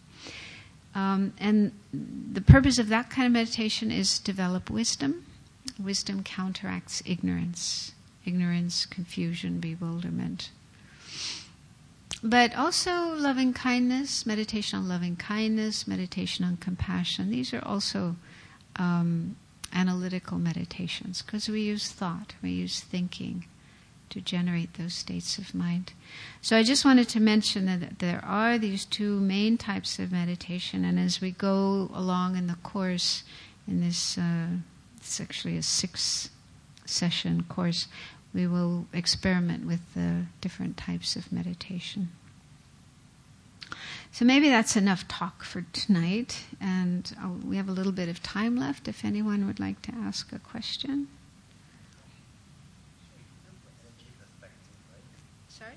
And the purpose of that kind of meditation is to develop wisdom. Wisdom counteracts ignorance, confusion, bewilderment. But also loving kindness, meditation on loving kindness, meditation on compassion. These are also analytical meditations because we use thought, we use thinking to generate those states of mind. So I just wanted to mention that there are these two main types of meditation, and as we go along in the course, in this, it's actually a 6-session course, we will experiment with the different types of meditation. So maybe that's enough talk for tonight, and we have a little bit of time left if anyone would like to ask a question. Sorry?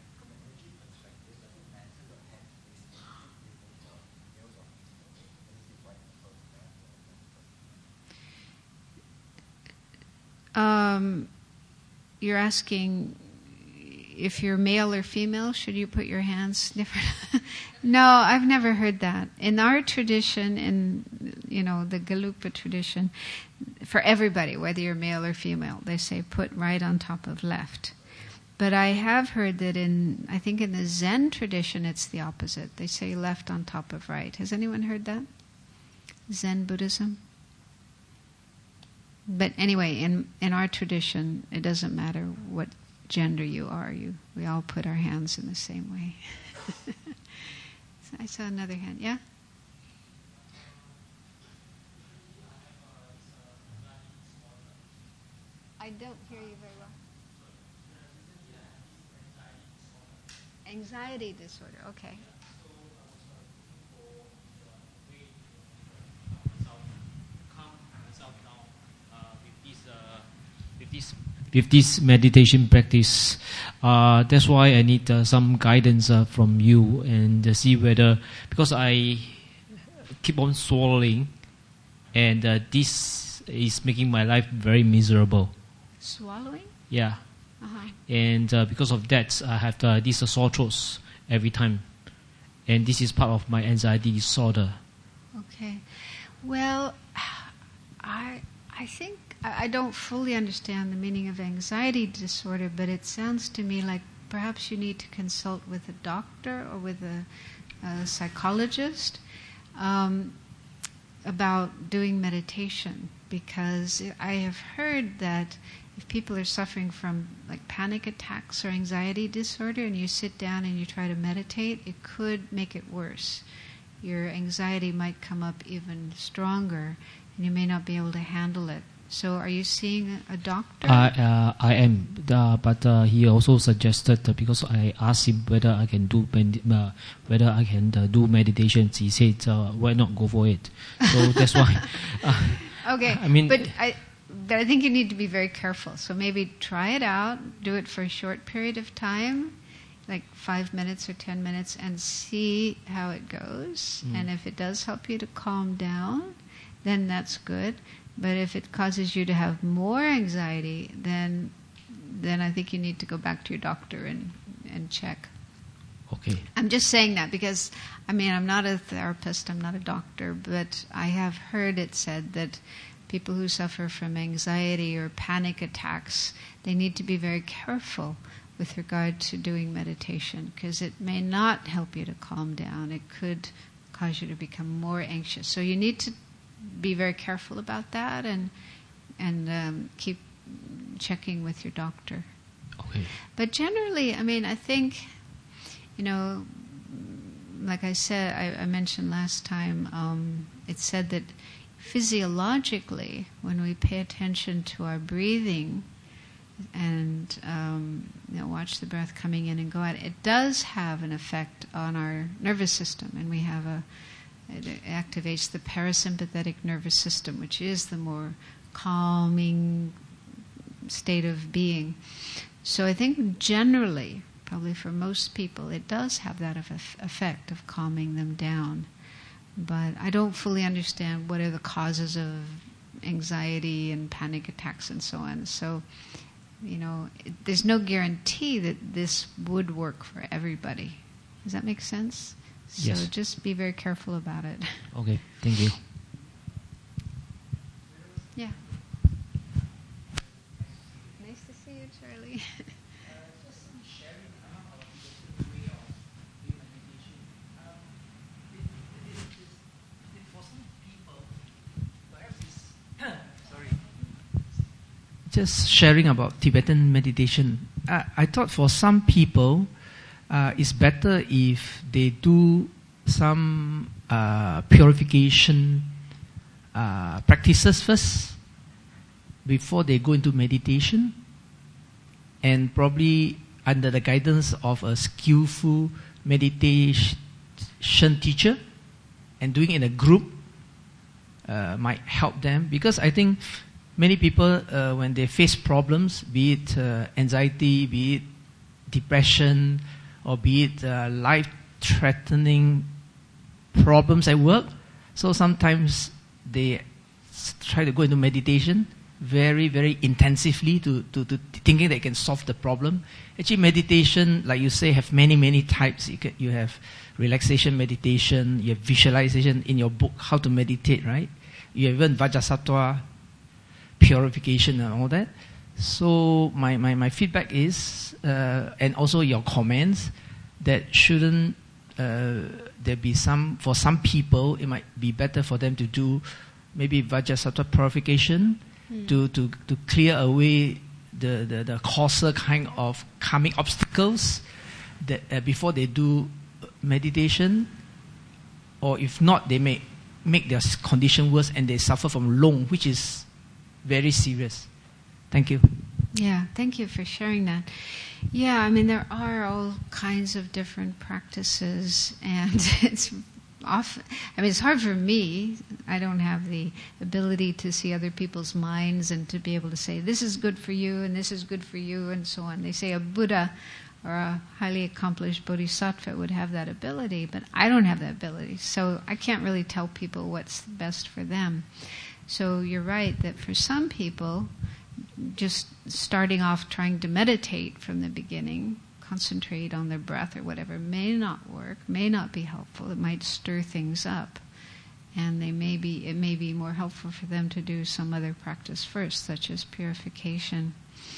You're asking if you're male or female, should you put your hands different? No, I've never heard that. In our tradition, in the Gelugpa tradition, for everybody, whether you're male or female, they say put right on top of left. But I have heard that I think in the Zen tradition, it's the opposite. They say left on top of right. Has anyone heard that? Zen Buddhism? But anyway, in our tradition, it doesn't matter what gender you are. We all put our hands in the same way. So I saw another hand. Yeah? I don't hear you very well. Anxiety disorder. Okay. With this meditation practice, that's why I need some guidance from you and see whether, because I keep on swallowing, and this is making my life very miserable. Swallowing? Yeah. Uh-huh. And because of that, I have these sore throats every time, and this is part of my anxiety disorder. Okay. Well, I think I don't fully understand the meaning of anxiety disorder, but it sounds to me like perhaps you need to consult with a doctor or with a psychologist about doing meditation, because I have heard that if people are suffering from like panic attacks or anxiety disorder and you sit down and you try to meditate, it could make it worse. Your anxiety might come up even stronger and you may not be able to handle it. So are you seeing a doctor? I am, but he also suggested because I asked him whether I can do meditation. He said, "Why not go for it?" So that's why. Okay, I mean, but I think you need to be very careful. So maybe try it out, do it for a short period of time, like 5 minutes or 10 minutes, and see how it goes. And if it does help you to calm down, then that's good. But if it causes you to have more anxiety, then I think you need to go back to your doctor and check. Okay. I'm just saying that because, I'm not a therapist, I'm not a doctor, but I have heard it said that people who suffer from anxiety or panic attacks, they need to be very careful with regard to doing meditation, because it may not help you to calm down. It could cause you to become more anxious. So you need to be very careful about that and keep checking with your doctor. Okay. But generally, I think, like I said, I mentioned last time, it said that physiologically, when we pay attention to our breathing and watch the breath coming in and go out, it does have an effect on our nervous system, and it activates the parasympathetic nervous system, which is the more calming state of being. So I think generally, probably for most people, it does have that effect of calming them down. But I don't fully understand what are the causes of anxiety and panic attacks and so on. So, there's no guarantee that this would work for everybody. Does that make sense? So yes. Just be very careful about it. Okay, thank you. Yeah. Nice to see you, Charlie. Just sharing about Tibetan meditation. I thought for some people, it's better if they do some purification practices first before they go into meditation, and probably under the guidance of a skillful meditation teacher, and doing it in a group might help them. Because I think many people, when they face problems, be it anxiety, be it depression, or be it life-threatening problems at work, so sometimes they try to go into meditation very, very intensively to thinking they can solve the problem. Actually, meditation, like you say, have many, many types. You have relaxation meditation, you have visualization in your book, How to Meditate, right? You have even Vajrasattva, purification and all that. So my feedback is, and also your comments, that shouldn't there be some, for some people, it might be better for them to do maybe Vajrasattva purification, to clear away the causal kind of karmic obstacles that before they do meditation, or if not, they may make their condition worse and they suffer from long, which is very serious. Thank you. Yeah, thank you for sharing that. Yeah, I mean, there are all kinds of different practices, and it's hard for me. I don't have the ability to see other people's minds and to be able to say, this is good for you and this is good for you and so on. They say a Buddha or a highly accomplished bodhisattva would have that ability, but I don't have that ability. So I can't really tell people what's best for them. So you're right that for some people, just starting off trying to meditate from the beginning, concentrate on their breath or whatever, may not work, may not be helpful. It might stir things up, and it may be more helpful for them to do some other practice first, such as purification.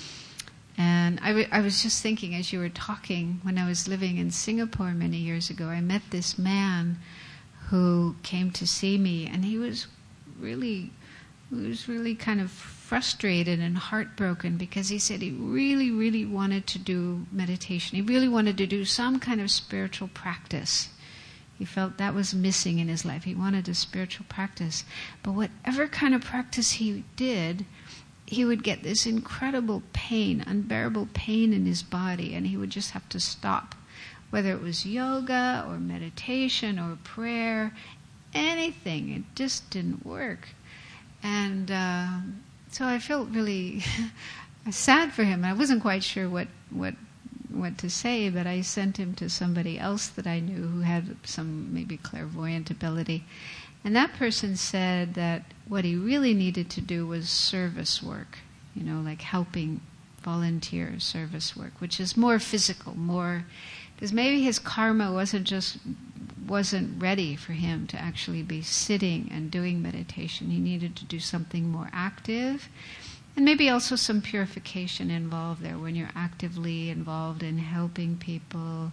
And I was just thinking as you were talking, when I was living in Singapore many years ago, I met this man who came to see me, and he was really kind of frustrated and heartbroken because he said he really, really wanted to do meditation. He really wanted to do some kind of spiritual practice. He felt that was missing in his life. He wanted a spiritual practice. But whatever kind of practice he did, he would get this incredible pain, unbearable pain in his body, and he would just have to stop. Whether it was yoga or meditation or prayer, anything, it just didn't work. And so I felt really sad for him. I wasn't quite sure what to say, but I sent him to somebody else that I knew who had some maybe clairvoyant ability. And that person said that what he really needed to do was service work, like helping volunteer service work, which is more physical, because maybe his karma wasn't ready for him to actually be sitting and doing meditation. He needed to do something more active, and maybe also some purification involved there. When you're actively involved in helping people,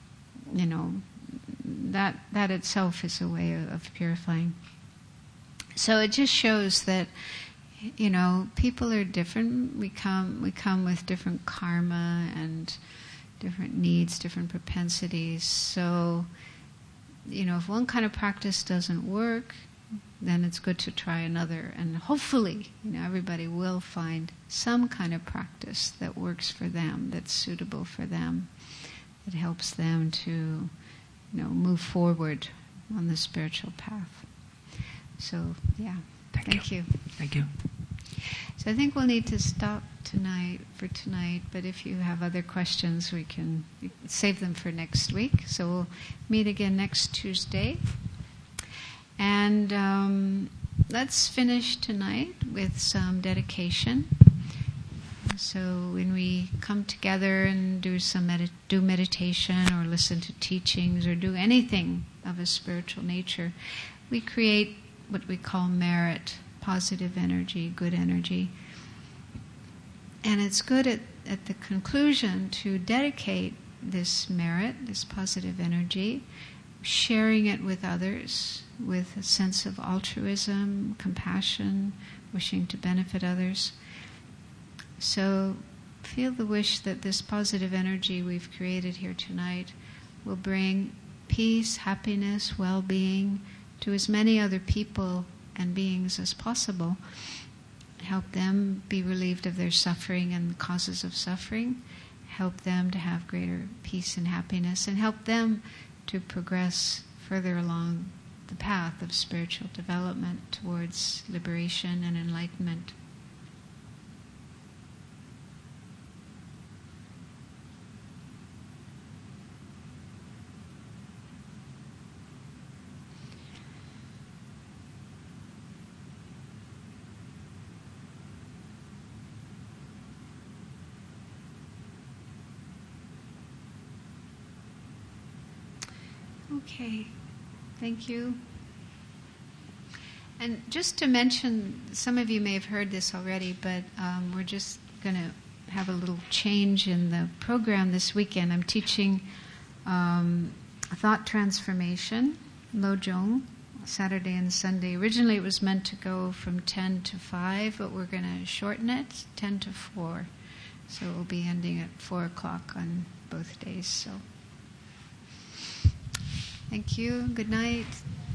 that itself is a way of purifying. So it just shows that people are different. We come with different karma and different needs, different propensities. So if one kind of practice doesn't work, then it's good to try another. And hopefully, everybody will find some kind of practice that works for them, that's suitable for them, that helps them to, move forward on the spiritual path. So, yeah. Thank you. Thank you. So I think we'll need to stop for tonight, but if you have other questions, we can save them for next week. So we'll meet again next Tuesday. And let's finish tonight with some dedication. So when we come together and do meditation or listen to teachings or do anything of a spiritual nature, we create what we call merit, positive energy, good energy. And it's good at the conclusion to dedicate this merit, this positive energy, sharing it with others with a sense of altruism, compassion, wishing to benefit others. So feel the wish that this positive energy we've created here tonight will bring peace, happiness, well-being to as many other people and beings as possible. Help them be relieved of their suffering and the causes of suffering. Help them to have greater peace and happiness, and help them to progress further along the path of spiritual development towards liberation and enlightenment. Okay, thank you. And just to mention, some of you may have heard this already, but we're just going to have a little change in the program this weekend. I'm teaching Thought Transformation, Lojong, Saturday and Sunday. Originally it was meant to go from 10 to 5, but we're going to shorten it, 10 to 4. So it will be ending at 4 o'clock on both days. So, thank you. Good night.